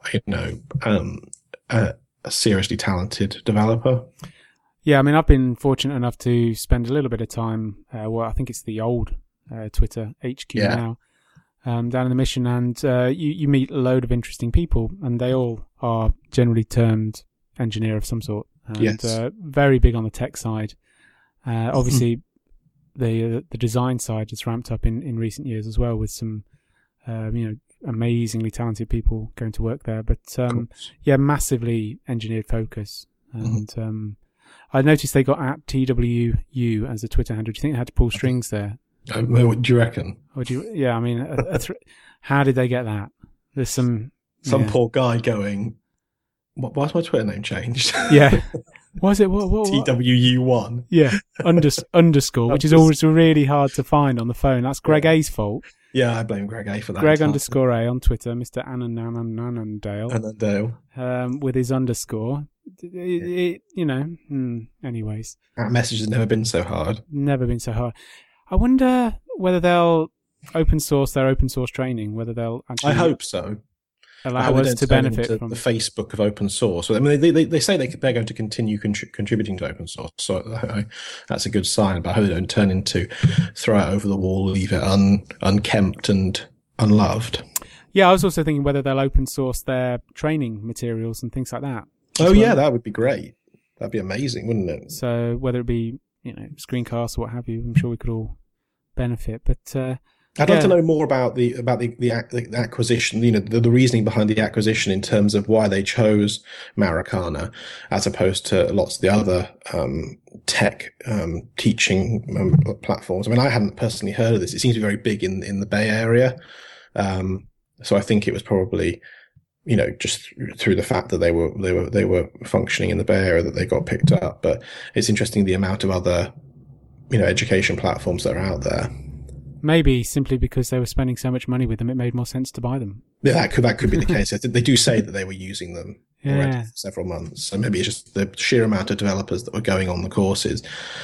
[SPEAKER 2] a seriously talented developer.
[SPEAKER 1] Yeah, I mean, I've been fortunate enough to spend a little bit of time, I think it's the old Twitter HQ now, down in the Mission, and you meet a load of interesting people, and they all are generally termed engineer of some sort, and very big on the tech side. Obviously, the design side has ramped up in recent years as well, with some amazingly talented people going to work there. But massively engineered focus. And I noticed they got at TWU as a Twitter handle. Do you think they had to pull strings there?
[SPEAKER 2] What do you reckon?
[SPEAKER 1] Yeah, I mean, how did they get that? There's some
[SPEAKER 2] poor guy going, why's my Twitter name changed?
[SPEAKER 1] Yeah. Was it what?
[SPEAKER 2] TWU1.
[SPEAKER 1] Yeah, underscore, which is always really hard to find on the phone. That's Greg A's fault.
[SPEAKER 2] Yeah, I blame Greg A for that.
[SPEAKER 1] Greg underscore A on Twitter, Mr. Annandale. With his underscore. Anyways.
[SPEAKER 2] That message has never been so hard.
[SPEAKER 1] Never been so hard. I wonder whether they'll open source their open source training, whether they'll actually...
[SPEAKER 2] I hope so.
[SPEAKER 1] Allow us to benefit from
[SPEAKER 2] the Facebook of open source. I mean, they say they're going to continue contributing to open source, so that's a good sign. But I hope they don't turn into throw it over the wall, leave it unkempt and unloved.
[SPEAKER 1] Yeah, I was also thinking whether they'll open source their training materials and things like that.
[SPEAKER 2] Yeah, that would be great. That'd be amazing, wouldn't it?
[SPEAKER 1] So whether it be screencasts or what have you, I'm sure we could all benefit. But
[SPEAKER 2] I'd like to know more about the acquisition, the reasoning behind the acquisition in terms of why they chose Maracana as opposed to lots of the other tech teaching platforms. I mean, I hadn't personally heard of this. It seems to be very big in the Bay Area. So I think it was probably, just through the fact that they were functioning in the Bay Area that they got picked up. But it's interesting the amount of other, education platforms that are out there.
[SPEAKER 1] Maybe simply because they were spending so much money with them, it made more sense to buy them.
[SPEAKER 2] Yeah, that could be the case. They do say that they were using them already for several months. So maybe it's just the sheer amount of developers that were going on the courses.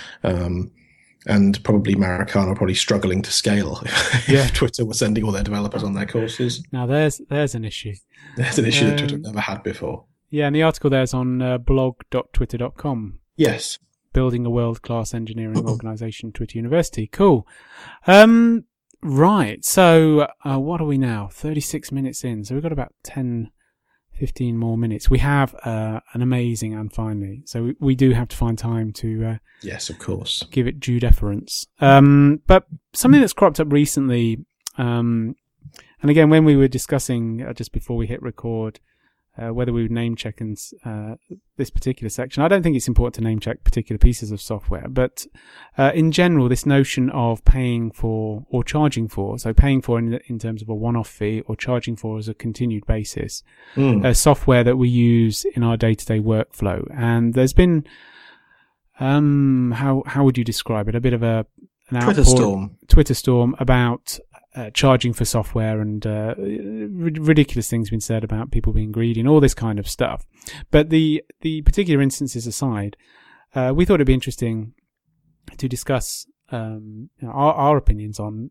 [SPEAKER 2] And probably Maracana are probably struggling to scale if Twitter was sending all their developers on their courses.
[SPEAKER 1] Now there's an issue.
[SPEAKER 2] There's an issue that Twitter never had before.
[SPEAKER 1] Yeah, and the article there's on blog.twitter.com.
[SPEAKER 2] Yes.
[SPEAKER 1] Building a world-class engineering organization, Twitter University. Cool. Right. So, what are we now? 36 minutes in. So we've got about 10, 15 more minutes. We have an amazing and finally. So we do have to find time to...
[SPEAKER 2] yes, of course.
[SPEAKER 1] Give it due deference. But something that's cropped up recently, and again, when we were discussing just before we hit record, whether we would name check this particular section. I don't think it's important to name check particular pieces of software, but in general, this notion of paying for or charging for, so paying for in terms of a one-off fee or charging for as a continued basis, software that we use in our day-to-day workflow. And there's been, how would you describe it? A bit of an Twitter storm about charging for software, and ridiculous things been said about people being greedy and all this kind of stuff. But the particular instances aside, we thought it'd be interesting to discuss our opinions on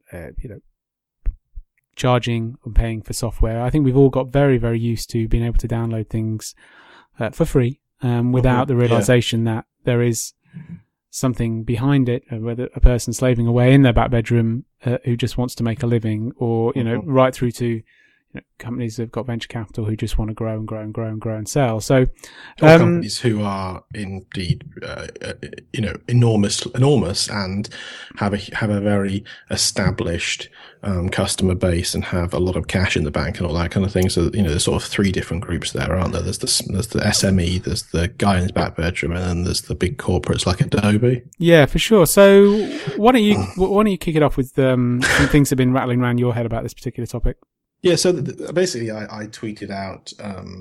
[SPEAKER 1] charging and paying for software. I think we've all got very, very used to being able to download things for free without the realization that there is something behind it, whether a person slaving away in their back bedroom who just wants to make a living, or right through to companies that have got venture capital who just want to grow and grow and grow and grow and sell. So
[SPEAKER 2] companies who are indeed enormous and have a very established customer base and have a lot of cash in the bank and all that kind of thing. So there's sort of three different groups there, aren't there? There's the SME, there's the guy in his back bedroom, and then there's the big corporates like Adobe. Yeah,
[SPEAKER 1] for sure. So why don't you kick it off with some things that have been rattling around your head about this particular topic?
[SPEAKER 2] Yeah, so basically I tweeted out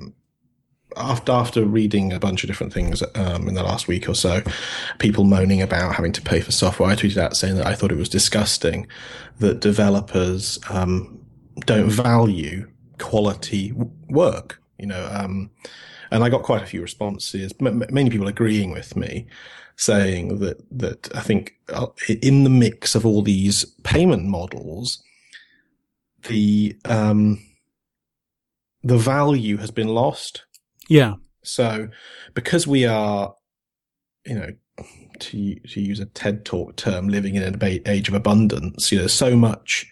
[SPEAKER 2] after reading a bunch of different things in the last week or so, people moaning about having to pay for software. I tweeted out saying that I thought it was disgusting that developers don't value quality work, and I got quite a few responses, many people agreeing with me, saying that I think in the mix of all these payment models, the value has been lost.
[SPEAKER 1] Yeah.
[SPEAKER 2] So because we are, to use a TED Talk term, living in an age of abundance, so much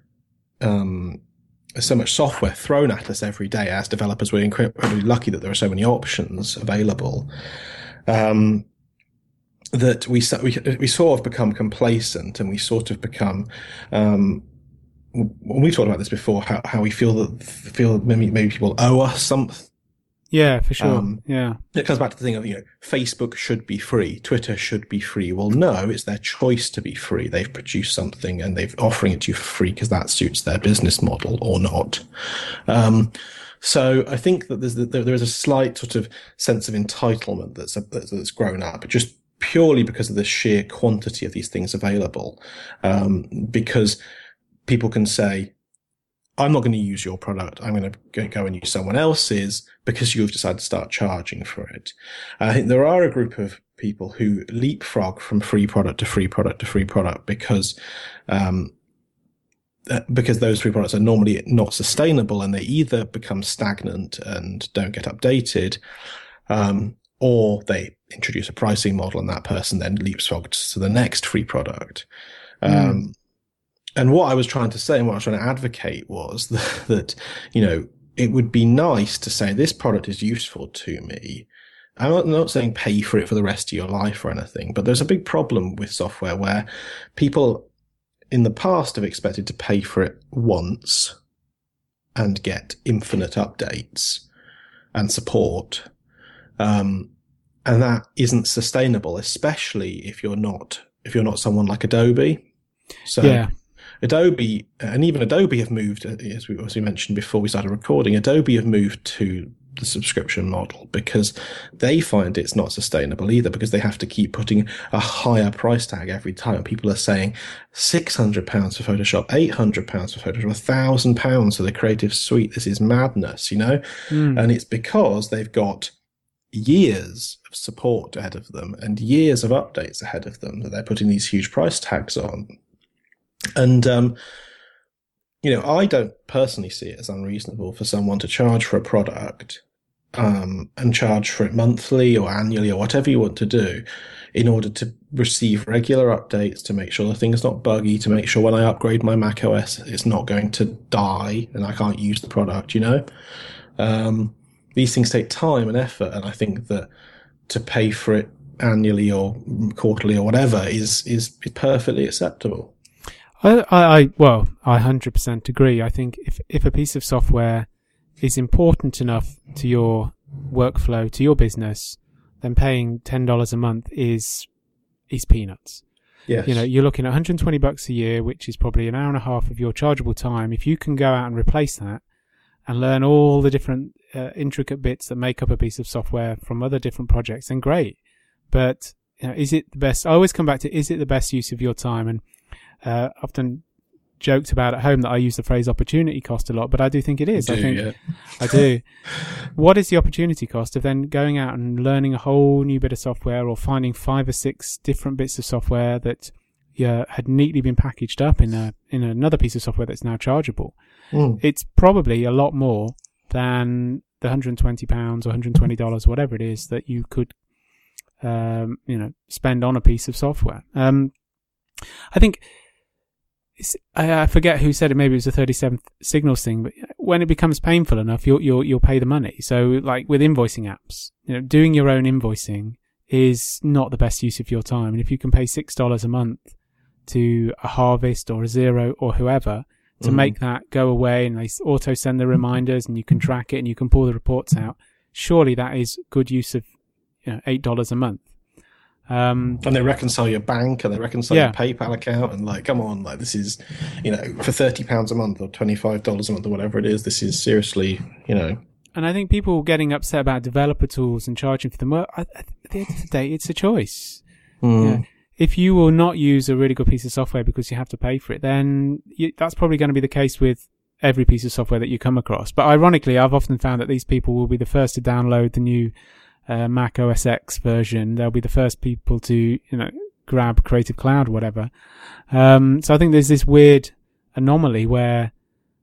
[SPEAKER 2] software thrown at us every day. As developers, we're incredibly lucky that there are so many options available. That we sort of become complacent, and we sort of become we talked about this before, how we feel that maybe people owe us something.
[SPEAKER 1] Yeah, for sure.
[SPEAKER 2] It comes back to the thing of, Facebook should be free, Twitter should be free. Well, no, it's their choice to be free. They've produced something and they're offering it to you for free because that suits their business model or not. So I think that there is a slight sort of sense of entitlement that's grown up, just purely because of the sheer quantity of these things available. Because people can say, I'm not going to use your product. I'm going to go and use someone else's because you've decided to start charging for it. I think there are a group of people who leapfrog from free product to free product to free product because those free products are normally not sustainable and they either become stagnant and don't get updated, or they introduce a pricing model and that person then leapfrogs to the next free product. And what I was trying to say and what I was trying to advocate was that, it would be nice to say this product is useful to me. I'm not saying pay for it for the rest of your life or anything, but there's a big problem with software where people in the past have expected to pay for it once and get infinite updates and support. And that isn't sustainable, especially if you're not someone like Adobe. So yeah. Adobe, and even Adobe have moved, as we mentioned before we started recording, Adobe have moved to the subscription model because they find it's not sustainable either, because they have to keep putting a higher price tag every time. People are saying £600 for Photoshop, £800 for Photoshop, £1,000 for the Creative Suite. This is madness, And it's because they've got years of support ahead of them and years of updates ahead of them that they're putting these huge price tags on. And, I don't personally see it as unreasonable for someone to charge for a product, and charge for it monthly or annually or whatever you want to do in order to receive regular updates, to make sure the thing is not buggy, to make sure when I upgrade my Mac OS, it's not going to die and I can't use the product, These things take time and effort. And I think that to pay for it annually or quarterly or whatever is perfectly acceptable.
[SPEAKER 1] I 100% agree. I think if a piece of software is important enough to your workflow, to your business, then paying $10 a month is peanuts.
[SPEAKER 2] Yes.
[SPEAKER 1] You're looking at $120 a year, which is probably an hour and a half of your chargeable time. If you can go out and replace that and learn all the different intricate bits that make up a piece of software from other different projects, then great. But is it the best? I always come back to, is it the best use of your time? And often joked about at home that I use the phrase opportunity cost a lot, but I do think it is. I do. What is the opportunity cost of then going out and learning a whole new bit of software, or finding 5 or 6 different bits of software that had neatly been packaged up in another piece of software that's now chargeable? It's probably a lot more than the £120 or $120, whatever it is, that you could spend on a piece of software. I think I forget who said it. Maybe it was the 37th Signals thing. But when it becomes painful enough, you'll pay the money. So, like with invoicing apps, doing your own invoicing is not the best use of your time. And if you can pay $6 a month to a Harvest or a Xero or whoever to make that go away, and they auto send the reminders, and you can track it and you can pull the reports out, surely that is good use of $8 a month.
[SPEAKER 2] And they reconcile your bank and they reconcile your PayPal account, and come on, this is, for £30 a month or $25 a month or whatever it is, this is seriously,
[SPEAKER 1] And I think people getting upset about developer tools and charging for them, well, at the end of the day, it's a choice. If you will not use a really good piece of software because you have to pay for it, then that's probably going to be the case with every piece of software that you come across. But ironically, I've often found that these people will be the first to download the new Mac OS X version. They'll be the first people to grab Creative Cloud or whatever. So I think there's this weird anomaly where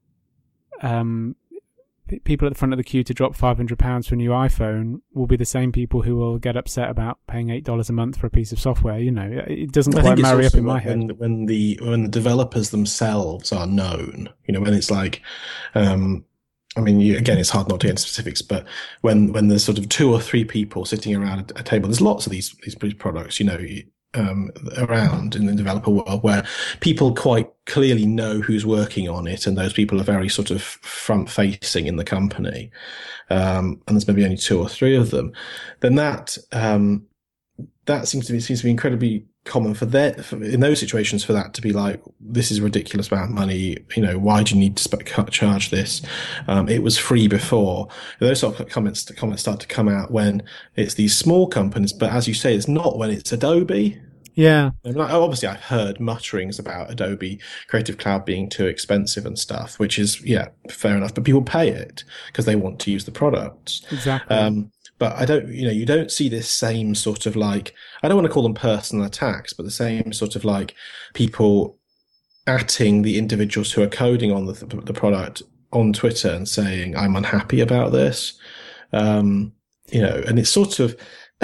[SPEAKER 1] people at the front of the queue to drop £500 for a new iPhone will be the same people who will get upset about paying $8 a month for a piece of software. It doesn't quite marry up in my head.
[SPEAKER 2] When the developers themselves are known, when it's like, again, it's hard not to get into specifics, but when there's sort of 2 or 3 people sitting around a table, there's lots of these products, around in the developer world where people quite clearly know who's working on it, and those people are very sort of front facing in the company, and there's maybe only 2 or 3 of them, then that seems to be incredibly common in those situations for that to be like, this is a ridiculous amount of money, why do you need to charge this? It was free before. Those sort of comments start to come out when it's these small companies, but as you say, it's not when it's Adobe.
[SPEAKER 1] Yeah.
[SPEAKER 2] Obviously, I've heard mutterings about Adobe Creative Cloud being too expensive and stuff, which is, fair enough, but people pay it because they want to use the products.
[SPEAKER 1] Exactly.
[SPEAKER 2] But I don't, you don't see this same sort of like, I don't want to call them personal attacks, but the same sort of like people atting the individuals who are coding on the product on Twitter and saying, I'm unhappy about this. And it's sort of,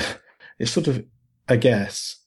[SPEAKER 2] I guess,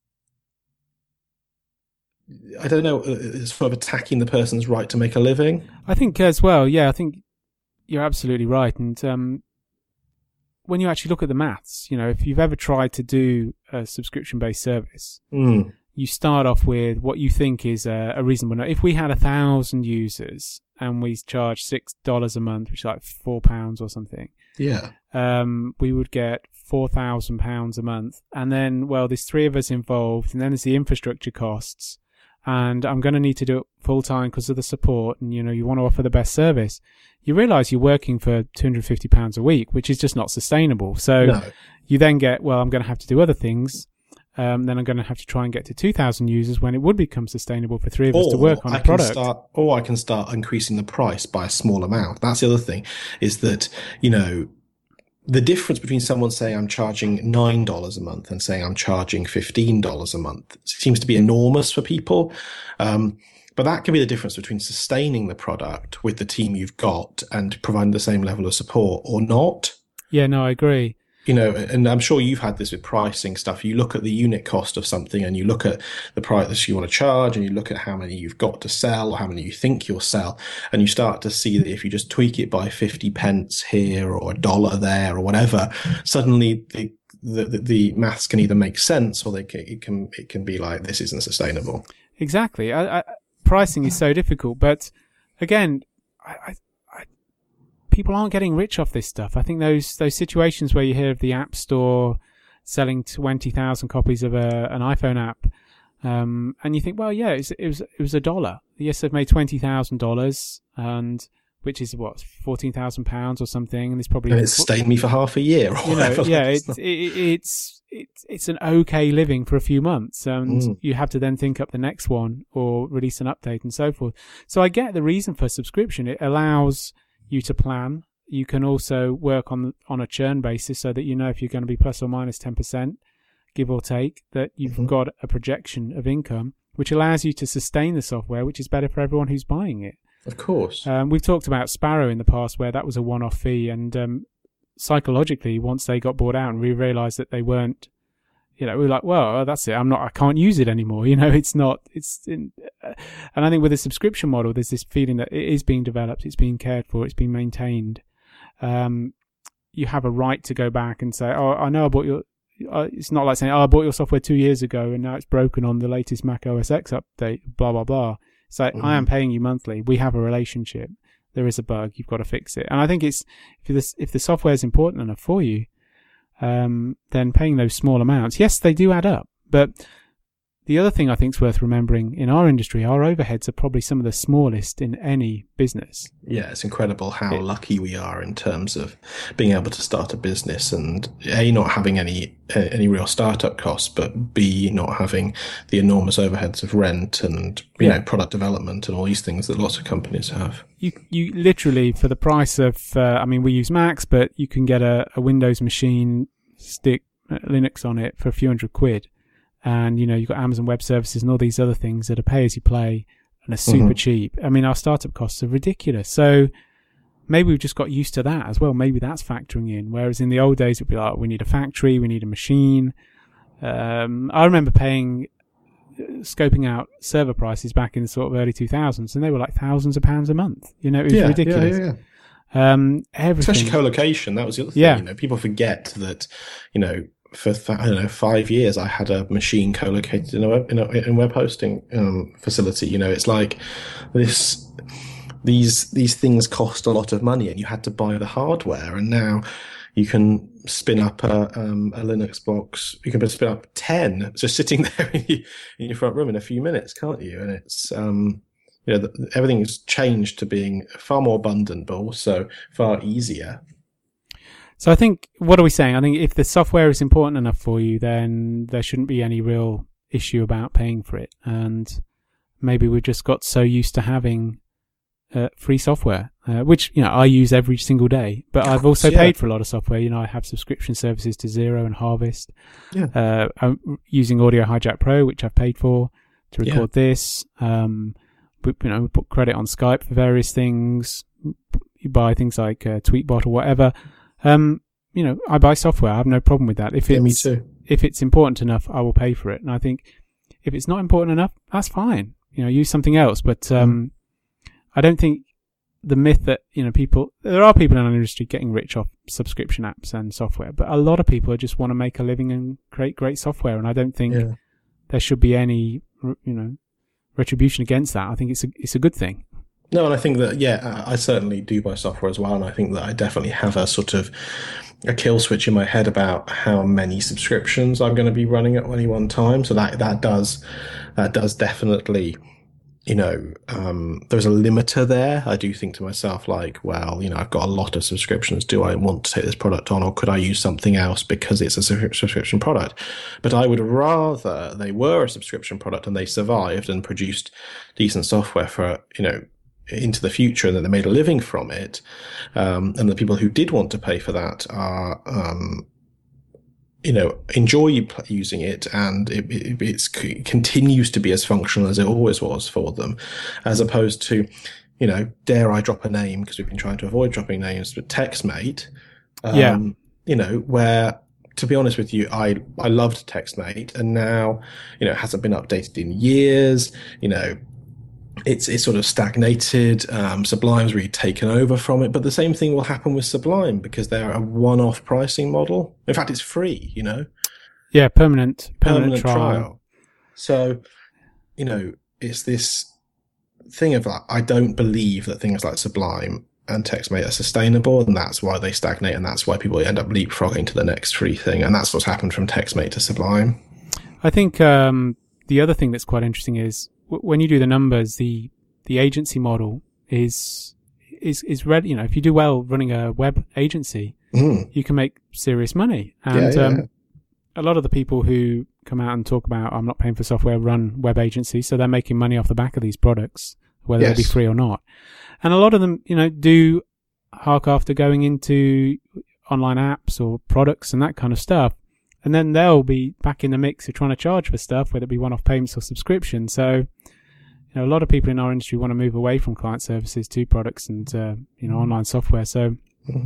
[SPEAKER 2] I don't know, it's sort of attacking the person's right to make a living.
[SPEAKER 1] I think as well, I think you're absolutely right. And, when you actually look at the maths, if you've ever tried to do a subscription-based service, you start off with what you think is a reasonable number. If we had 1,000 users and we charge $6 a month, which is like £4 or something, we would get £4,000 a month. And then, there's 3 of us involved, and then there's the infrastructure costs. And I'm going to need to do it full time because of the support, and you want to offer the best service. You realise you're working for £250 a week, which is just not sustainable. So you then get, I'm going to have to do other things. Then I'm going to have to try and get to 2,000 users when it would become sustainable for 3 of us to work on a product.
[SPEAKER 2] Or I can start increasing the price by a small amount. That's the other thing, is that, the difference between someone saying I'm charging $9 a month and saying I'm charging $15 a month seems to be enormous for people. But that can be the difference between sustaining the product with the team you've got and providing the same level of support or not.
[SPEAKER 1] Yeah, no, I agree.
[SPEAKER 2] And I'm sure you've had this with pricing stuff. You look at the unit cost of something and you look at the price that you want to charge and you look at how many you've got to sell or how many you think you'll sell. And you start to see that if you just tweak it by 50 pence here or $1 there or whatever, suddenly the maths can either make sense or it can be like, this isn't sustainable.
[SPEAKER 1] Exactly. Pricing is so difficult, but again, people aren't getting rich off this stuff. I think those situations where you hear of the App Store selling 20,000 copies of an iPhone app, and you think, it was $1. Yes, they've made $20,000, and which is £14,000 or something, and it's probably
[SPEAKER 2] it's stayed me for half a year. Or whatever.
[SPEAKER 1] It's an okay living for a few months, and you have to then think up the next one or release an update and so forth. So I get the reason for subscription. It allows you to plan. You can also work on a churn basis so that if you're going to be plus or minus 10%, give or take, that you've got a projection of income, which allows you to sustain the software, which is better for everyone who's buying it.
[SPEAKER 2] Of course.
[SPEAKER 1] We've talked about Sparrow in the past where that was a one-off fee, and psychologically, once they got bought out and we realized that they weren't, we were like, that's it. I can't use it anymore. And I think with a subscription model, there's this feeling that it is being developed, it's being cared for, it's being maintained. You have a right to go back and say, I know I bought your, it's not like saying, I bought your software 2 years ago and now it's broken on the latest Mac OS X update, blah, blah, blah. It's like, I am paying you monthly. We have a relationship. There is a bug. You've got to fix it. And I think it's, if the software is important enough for you, then paying those small amounts, yes, they do add up. But the other thing I think is worth remembering in our industry, our overheads are probably some of the smallest in any business.
[SPEAKER 2] Yeah, it's incredible how lucky we are in terms of being able to start a business and A, not having any real startup costs, but B, not having the enormous overheads of rent and product development and all these things that lots of companies have.
[SPEAKER 1] You literally, for the price of, we use Macs, but you can get a Windows machine, stick Linux on it for a few £100. And, you've got Amazon Web Services and all these other things that are pay as you play and are super cheap. Our startup costs are ridiculous. So maybe we've just got used to that as well. Maybe that's factoring in. Whereas in the old days, it'd be like, we need a factory, we need a machine. I remember scoping out server prices back in the sort of early 2000s, and they were like thousands of pounds a month. It was ridiculous.
[SPEAKER 2] Yeah. Everything. Especially co-location. That was the other thing. People forget that, I don't know 5 years, I had a machine co-located in a web hosting facility. You know, it's like this. These things cost a lot of money, and you had to buy the hardware. And now you can spin up a Linux box. You can spin up 10 just sitting there in your front room in a few minutes, can't you? And it's everything has changed to being far more abundant, but also far easier.
[SPEAKER 1] So I think, what are we saying? I think if the software is important enough for you, then there shouldn't be any real issue about paying for it. And maybe we've just got so used to having free software, which I use every single day. But I've also paid for a lot of software. I have subscription services to Zero and Harvest. Yeah. I'm using Audio Hijack Pro, which I've paid for to record this. We put credit on Skype for various things. You buy things like Tweetbot or whatever. I buy software. I have no problem with that.
[SPEAKER 2] Me too.
[SPEAKER 1] If it's important enough, I will pay for it. And I think if it's not important enough, that's fine. Use something else. But I don't think the myth that there are people in our industry getting rich off subscription apps and software, but a lot of people just want to make a living and create great software. And I don't think there should be any retribution against that. I think it's a good thing.
[SPEAKER 2] No, and I think that, I certainly do buy software as well. And I think that I definitely have a sort of a kill switch in my head about how many subscriptions I'm going to be running at any one time. So that does definitely, there's a limiter there. I do think to myself, like, well, I've got a lot of subscriptions. Do I want to take this product on, or could I use something else because it's a subscription product? But I would rather they were a subscription product and they survived and produced decent software for, into the future, and that they made a living from it. And the people who did want to pay for that are, enjoy using it, and it continues to be as functional as it always was for them, as opposed to, dare I drop a name, because we've been trying to avoid dropping names, but TextMate, where, to be honest with you, I loved TextMate, and now, it hasn't been updated in years, it's sort of stagnated. Sublime's really taken over from it, but the same thing will happen with Sublime because they're a one-off pricing model. In fact, it's free,
[SPEAKER 1] Yeah, permanent trial.
[SPEAKER 2] So, it's this thing of, like, I don't believe that things like Sublime and TextMate are sustainable, and that's why they stagnate, and that's why people end up leapfrogging to the next free thing, and that's what's happened from TextMate to Sublime.
[SPEAKER 1] I think the other thing that's quite interesting is, when you do the numbers, the agency model is ready. If you do well running a web agency, you can make serious money. And a lot of the people who come out and talk about, I'm not paying for software, run web agencies, so they're making money off the back of these products, whether they be free or not. And a lot of them, do hark after going into online apps or products and that kind of stuff. And then they'll be back in the mix of trying to charge for stuff, whether it be one-off payments or subscription. So, a lot of people in our industry want to move away from client services to products and, online software. So,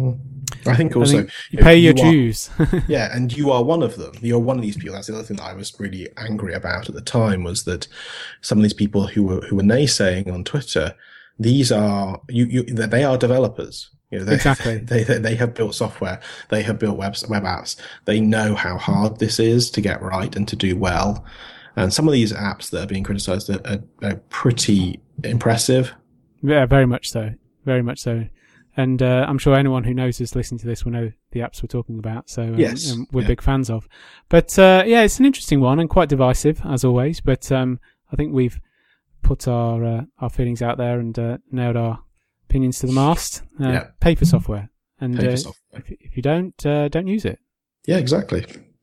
[SPEAKER 2] I think also
[SPEAKER 1] you pay your dues.
[SPEAKER 2] Yeah, and you are one of them. You're one of these people. That's the other thing that I was really angry about at the time, was that some of these people who were naysaying on Twitter, these are they are developers.
[SPEAKER 1] Exactly.
[SPEAKER 2] They have built software. They have built web apps. They know how hard this is to get right and to do well. And some of these apps that are being criticized are pretty impressive.
[SPEAKER 1] Yeah, very much so. Very much so. And I'm sure anyone who knows us listening to this will know the apps we're talking about. So we're big fans of. But it's an interesting one and quite divisive, as always. But I think we've put our feelings out there and nailed our opinions to the mast. Pay for software, and if you don't use it.
[SPEAKER 2] Yeah, exactly.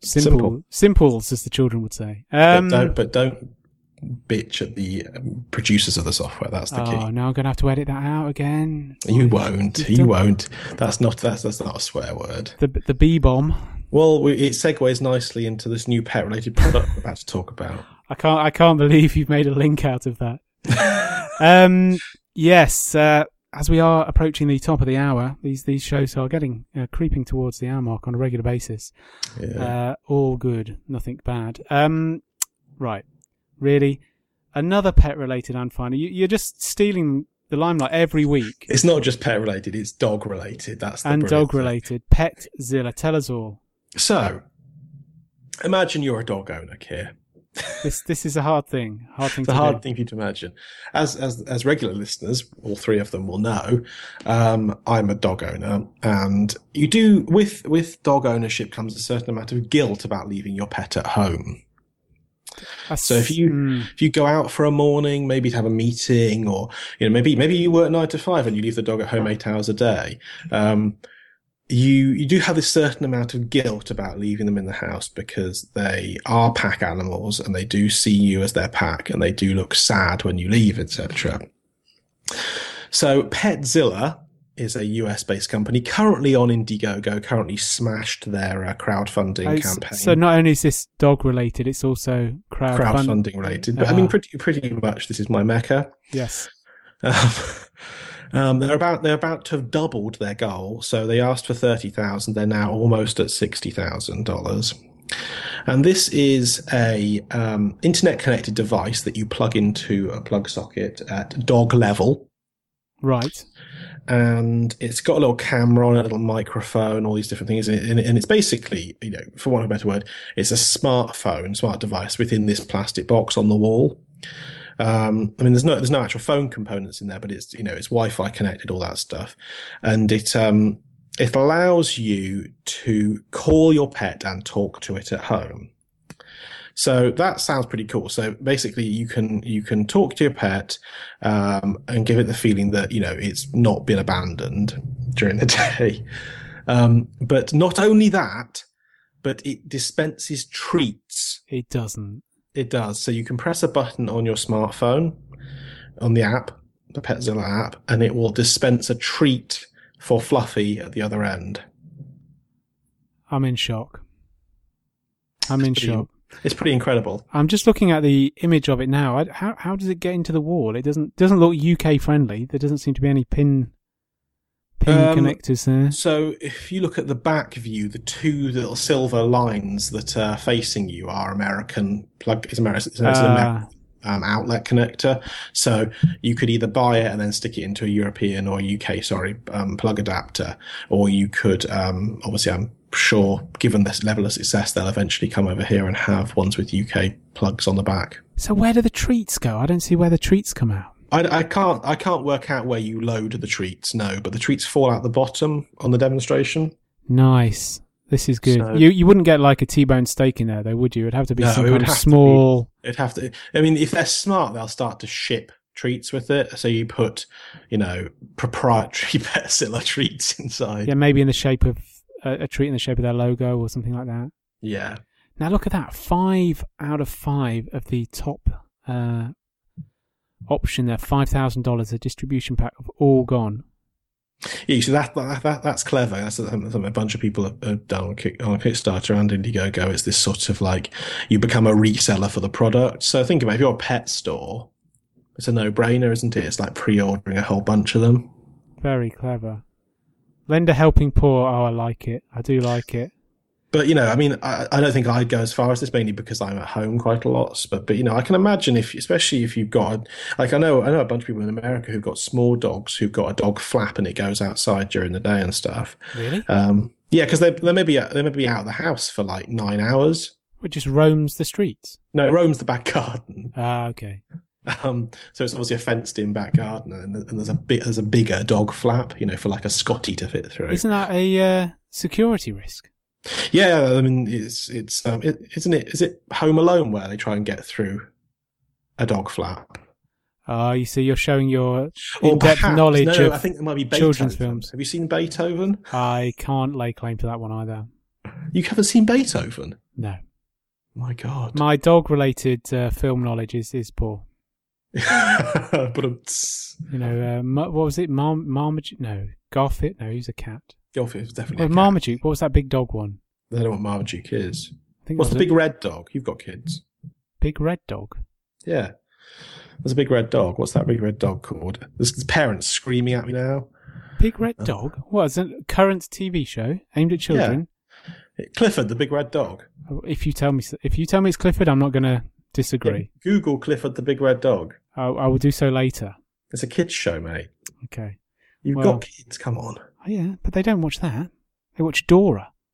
[SPEAKER 1] Simples, as the children would say.
[SPEAKER 2] But don't bitch at the producers of the software. That's the key.
[SPEAKER 1] Oh, now I'm going to have to edit that out again.
[SPEAKER 2] You won't. You won't. That's not a swear word.
[SPEAKER 1] The B bomb.
[SPEAKER 2] Well, it segues nicely into this new pet-related product we're about to talk about.
[SPEAKER 1] I can't believe you've made a link out of that. Yes. As we are approaching the top of the hour, these shows are getting creeping towards the hour mark on a regular basis. Yeah. All good, nothing bad. Right, really, another pet-related Anne-Finder. You're just stealing the limelight every week.
[SPEAKER 2] It's not just pet-related; it's dog-related. That's the
[SPEAKER 1] dog-related. Petzilla, tell us all.
[SPEAKER 2] So, Imagine you're a dog owner, Keir.
[SPEAKER 1] This is a hard thing.
[SPEAKER 2] It's a hard thing for you to imagine. As regular listeners, all three of them will know, I'm a dog owner, and you do with dog ownership comes a certain amount of guilt about leaving your pet at home. So if you go out for a morning, maybe to have a meeting, or maybe you work 9 to 5 and you leave the dog at home 8 hours a day. You do have this certain amount of guilt about leaving them in the house because they are pack animals and they do see you as their pack and they do look sad when you leave, etc. So Petzilla is a US-based company currently on Indiegogo, currently smashed their crowdfunding campaign.
[SPEAKER 1] So not only is this dog related, it's also
[SPEAKER 2] crowdfunding related. But I mean, pretty much this is my mecca.
[SPEAKER 1] Yes.
[SPEAKER 2] They're about to have doubled their goal. So they asked for $30,000. They're now almost at $60,000. And this is a internet connected device that you plug into a plug socket at dog level.
[SPEAKER 1] Right.
[SPEAKER 2] And it's got a little camera on it, a little microphone, all these different things. And it's basically, for want of a better word, it's a smart device within this plastic box on the wall. I mean, there's no actual phone components in there, but it's Wi-Fi connected, all that stuff. And it allows you to call your pet and talk to it at home. So that sounds pretty cool. So basically you can talk to your pet, and give it the feeling that, it's not been abandoned during the day. But not only that, but it dispenses treats.
[SPEAKER 1] It doesn't.
[SPEAKER 2] It does. So you can press a button on your smartphone, on the app, the Petzilla app, and it will dispense a treat for Fluffy at the other end.
[SPEAKER 1] I'm in shock.
[SPEAKER 2] It's pretty incredible.
[SPEAKER 1] I'm just looking at the image of it now. How does it get into the wall? It doesn't look UK friendly. There doesn't seem to be any pin connectors there.
[SPEAKER 2] So if you look at the back view, the two little silver lines that are facing you are American plug. It's an American outlet connector. So you could either buy it and then stick it into a European or UK, plug adapter, or you could, obviously I'm sure given this level of success, they'll eventually come over here and have ones with UK plugs on the back.
[SPEAKER 1] So where do the treats go? I don't see where the treats come out.
[SPEAKER 2] I can't work out where you load the treats, no, but the treats fall out the bottom on the demonstration.
[SPEAKER 1] Nice. This is good. So, you wouldn't get like a T-bone steak in there though, would you? It'd have to be some kind of small...
[SPEAKER 2] It'd have to... I mean, if they're smart, they'll start to ship treats with it. So you put, proprietary Petzilla treats inside.
[SPEAKER 1] Yeah, maybe in the shape of... a treat in the shape of their logo or something like that.
[SPEAKER 2] Yeah.
[SPEAKER 1] Now look at that. 5 out of 5 of the top... option there, $5,000, a distribution pack of all gone.
[SPEAKER 2] Yeah, so that's clever. That's something a bunch of people have done on Kickstarter and Indiegogo. It's this sort of like you become a reseller for the product. So think about it, if you're a pet store, it's a no-brainer, isn't it? It's like pre-ordering a whole bunch of them.
[SPEAKER 1] Very clever. Lend a helping paw. Oh, I like it. I do like it.
[SPEAKER 2] But, I mean, I don't think I'd go as far as this, mainly because I'm at home quite a lot. But I can imagine especially if you've got, I know a bunch of people in America who've got small dogs who've got a dog flap and it goes outside during the day and stuff.
[SPEAKER 1] Really?
[SPEAKER 2] Yeah, because they may be out of the house for like 9 hours.
[SPEAKER 1] It just roams the streets?
[SPEAKER 2] No, it roams the back garden.
[SPEAKER 1] Ah, okay.
[SPEAKER 2] So it's obviously a fenced-in back garden, and there's a bigger dog flap, for like a Scotty to fit through.
[SPEAKER 1] Isn't that a security risk?
[SPEAKER 2] Yeah, I mean, isn't it? Is it Home Alone where they try and get through a dog flap?
[SPEAKER 1] You see, you're showing your in-depth knowledge of
[SPEAKER 2] I think it might be Beethoven.
[SPEAKER 1] Children's films.
[SPEAKER 2] Have you seen Beethoven?
[SPEAKER 1] I can't lay claim to that one either.
[SPEAKER 2] You haven't seen Beethoven?
[SPEAKER 1] No.
[SPEAKER 2] My God.
[SPEAKER 1] My dog-related film knowledge is poor.
[SPEAKER 2] But
[SPEAKER 1] what was it? Marmaduke? No. Garfield? No, he's a cat.
[SPEAKER 2] Garfield is definitely a cat.
[SPEAKER 1] Marmaduke. What was that big dog one?
[SPEAKER 2] I don't know what Marmaduke is.
[SPEAKER 1] I think
[SPEAKER 2] What's the big red dog? You've got kids.
[SPEAKER 1] Big red dog?
[SPEAKER 2] Yeah. There's a big red dog. What's that big red dog called? There's parents screaming at me now.
[SPEAKER 1] Big red dog? What, is it a current TV show aimed at children?
[SPEAKER 2] Yeah. Clifford, the big red dog.
[SPEAKER 1] If you tell me it's Clifford, I'm not going to disagree.
[SPEAKER 2] Yeah, Google Clifford the big red dog.
[SPEAKER 1] I will do so later.
[SPEAKER 2] It's a kids show, mate.
[SPEAKER 1] Okay.
[SPEAKER 2] You've got kids, come on.
[SPEAKER 1] Oh, yeah, but they don't watch that. They watch Dora.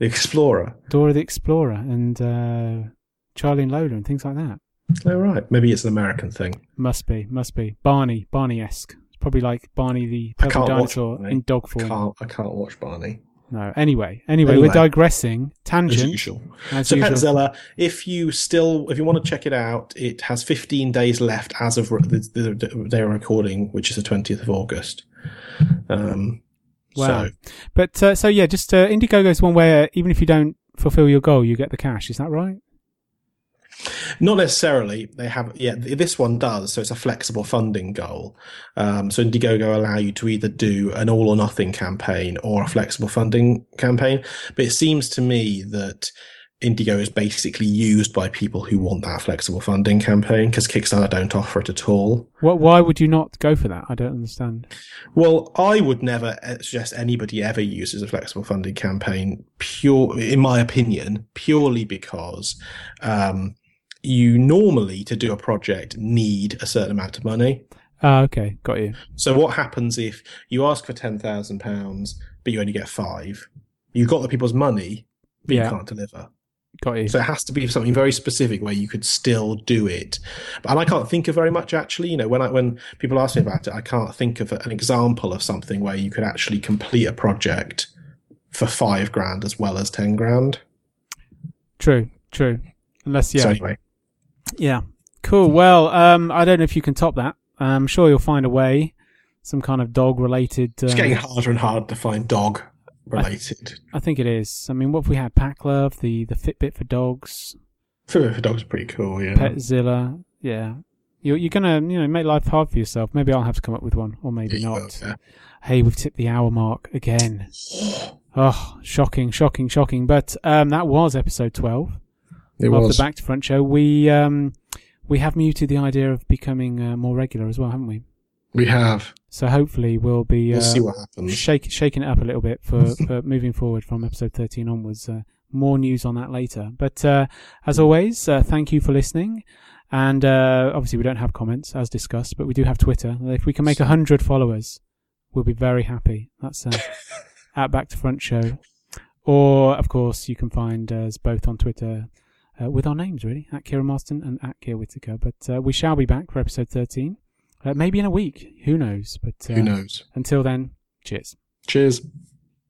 [SPEAKER 2] The Explorer.
[SPEAKER 1] Dora the Explorer and Charlie and Lola and things like that.
[SPEAKER 2] Oh, right. Maybe it's an American thing.
[SPEAKER 1] Must be. Barney-esque. It's probably like Barney the purple dinosaur in dog form.
[SPEAKER 2] I can't watch Barney.
[SPEAKER 1] No. Anyway, we're digressing. Tangent.
[SPEAKER 2] As usual. Petzilla, if you want to check it out, it has 15 days left as of the day of recording, which is the 20th of August.
[SPEAKER 1] Wow. So. But, just Indiegogo is one where even if you don't fulfill your goal, you get the cash. Is that right?
[SPEAKER 2] Not necessarily. They have, this one does. So it's a flexible funding goal. So Indiegogo allow you to either do an all or nothing campaign or a flexible funding campaign. But it seems to me that Indigo is basically used by people who want that flexible funding campaign because Kickstarter don't offer it at all.
[SPEAKER 1] Why would you not go for that? I don't understand.
[SPEAKER 2] Well, I would never suggest anybody ever uses a flexible funding campaign, in my opinion, purely because you normally, to do a project, need a certain amount of money.
[SPEAKER 1] Okay, got you.
[SPEAKER 2] So what happens if you ask for £10,000, but you only get 5? You've got the people's money, but you can't deliver.
[SPEAKER 1] Got you.
[SPEAKER 2] So it has to be something very specific where you could still do it. And I can't think of very much, actually. You know, when people ask me about it, I can't think of an example of something where you could actually complete a project for $5,000 as well as $10,000.
[SPEAKER 1] True. Unless,
[SPEAKER 2] So anyway.
[SPEAKER 1] Yeah. Cool. Well, I don't know if you can top that. I'm sure you'll find a way. Some kind of dog-related...
[SPEAKER 2] It's getting harder and harder to find dog-related.
[SPEAKER 1] I think it is. I mean, what have we had? Packlove, the Fitbit for dogs.
[SPEAKER 2] Fitbit for dogs is pretty cool, yeah.
[SPEAKER 1] Petzilla, yeah. You're gonna, make life hard for yourself. Maybe I'll have to come up with one, or maybe not.
[SPEAKER 2] Yeah.
[SPEAKER 1] Hey, we've tipped the hour mark again. Oh, shocking. But that was episode 12 of the Back to Front show. We have muted the idea of becoming more regular as well, haven't we?
[SPEAKER 2] We have.
[SPEAKER 1] So hopefully we'll
[SPEAKER 2] see what happens.
[SPEAKER 1] Shaking it up a little bit for moving forward from episode 13 onwards. More news on that later. But as always, thank you for listening. And obviously we don't have comments, as discussed, but we do have Twitter. If we can make 100 followers, we'll be very happy. That's at Back to Front Show. Or, of course, you can find us both on Twitter with our names, really, at Kieran Marston and at Keir Whittaker. But we shall be back for episode 13. Maybe in a week. Who knows? But
[SPEAKER 2] who knows?
[SPEAKER 1] Until then, cheers.
[SPEAKER 2] Cheers.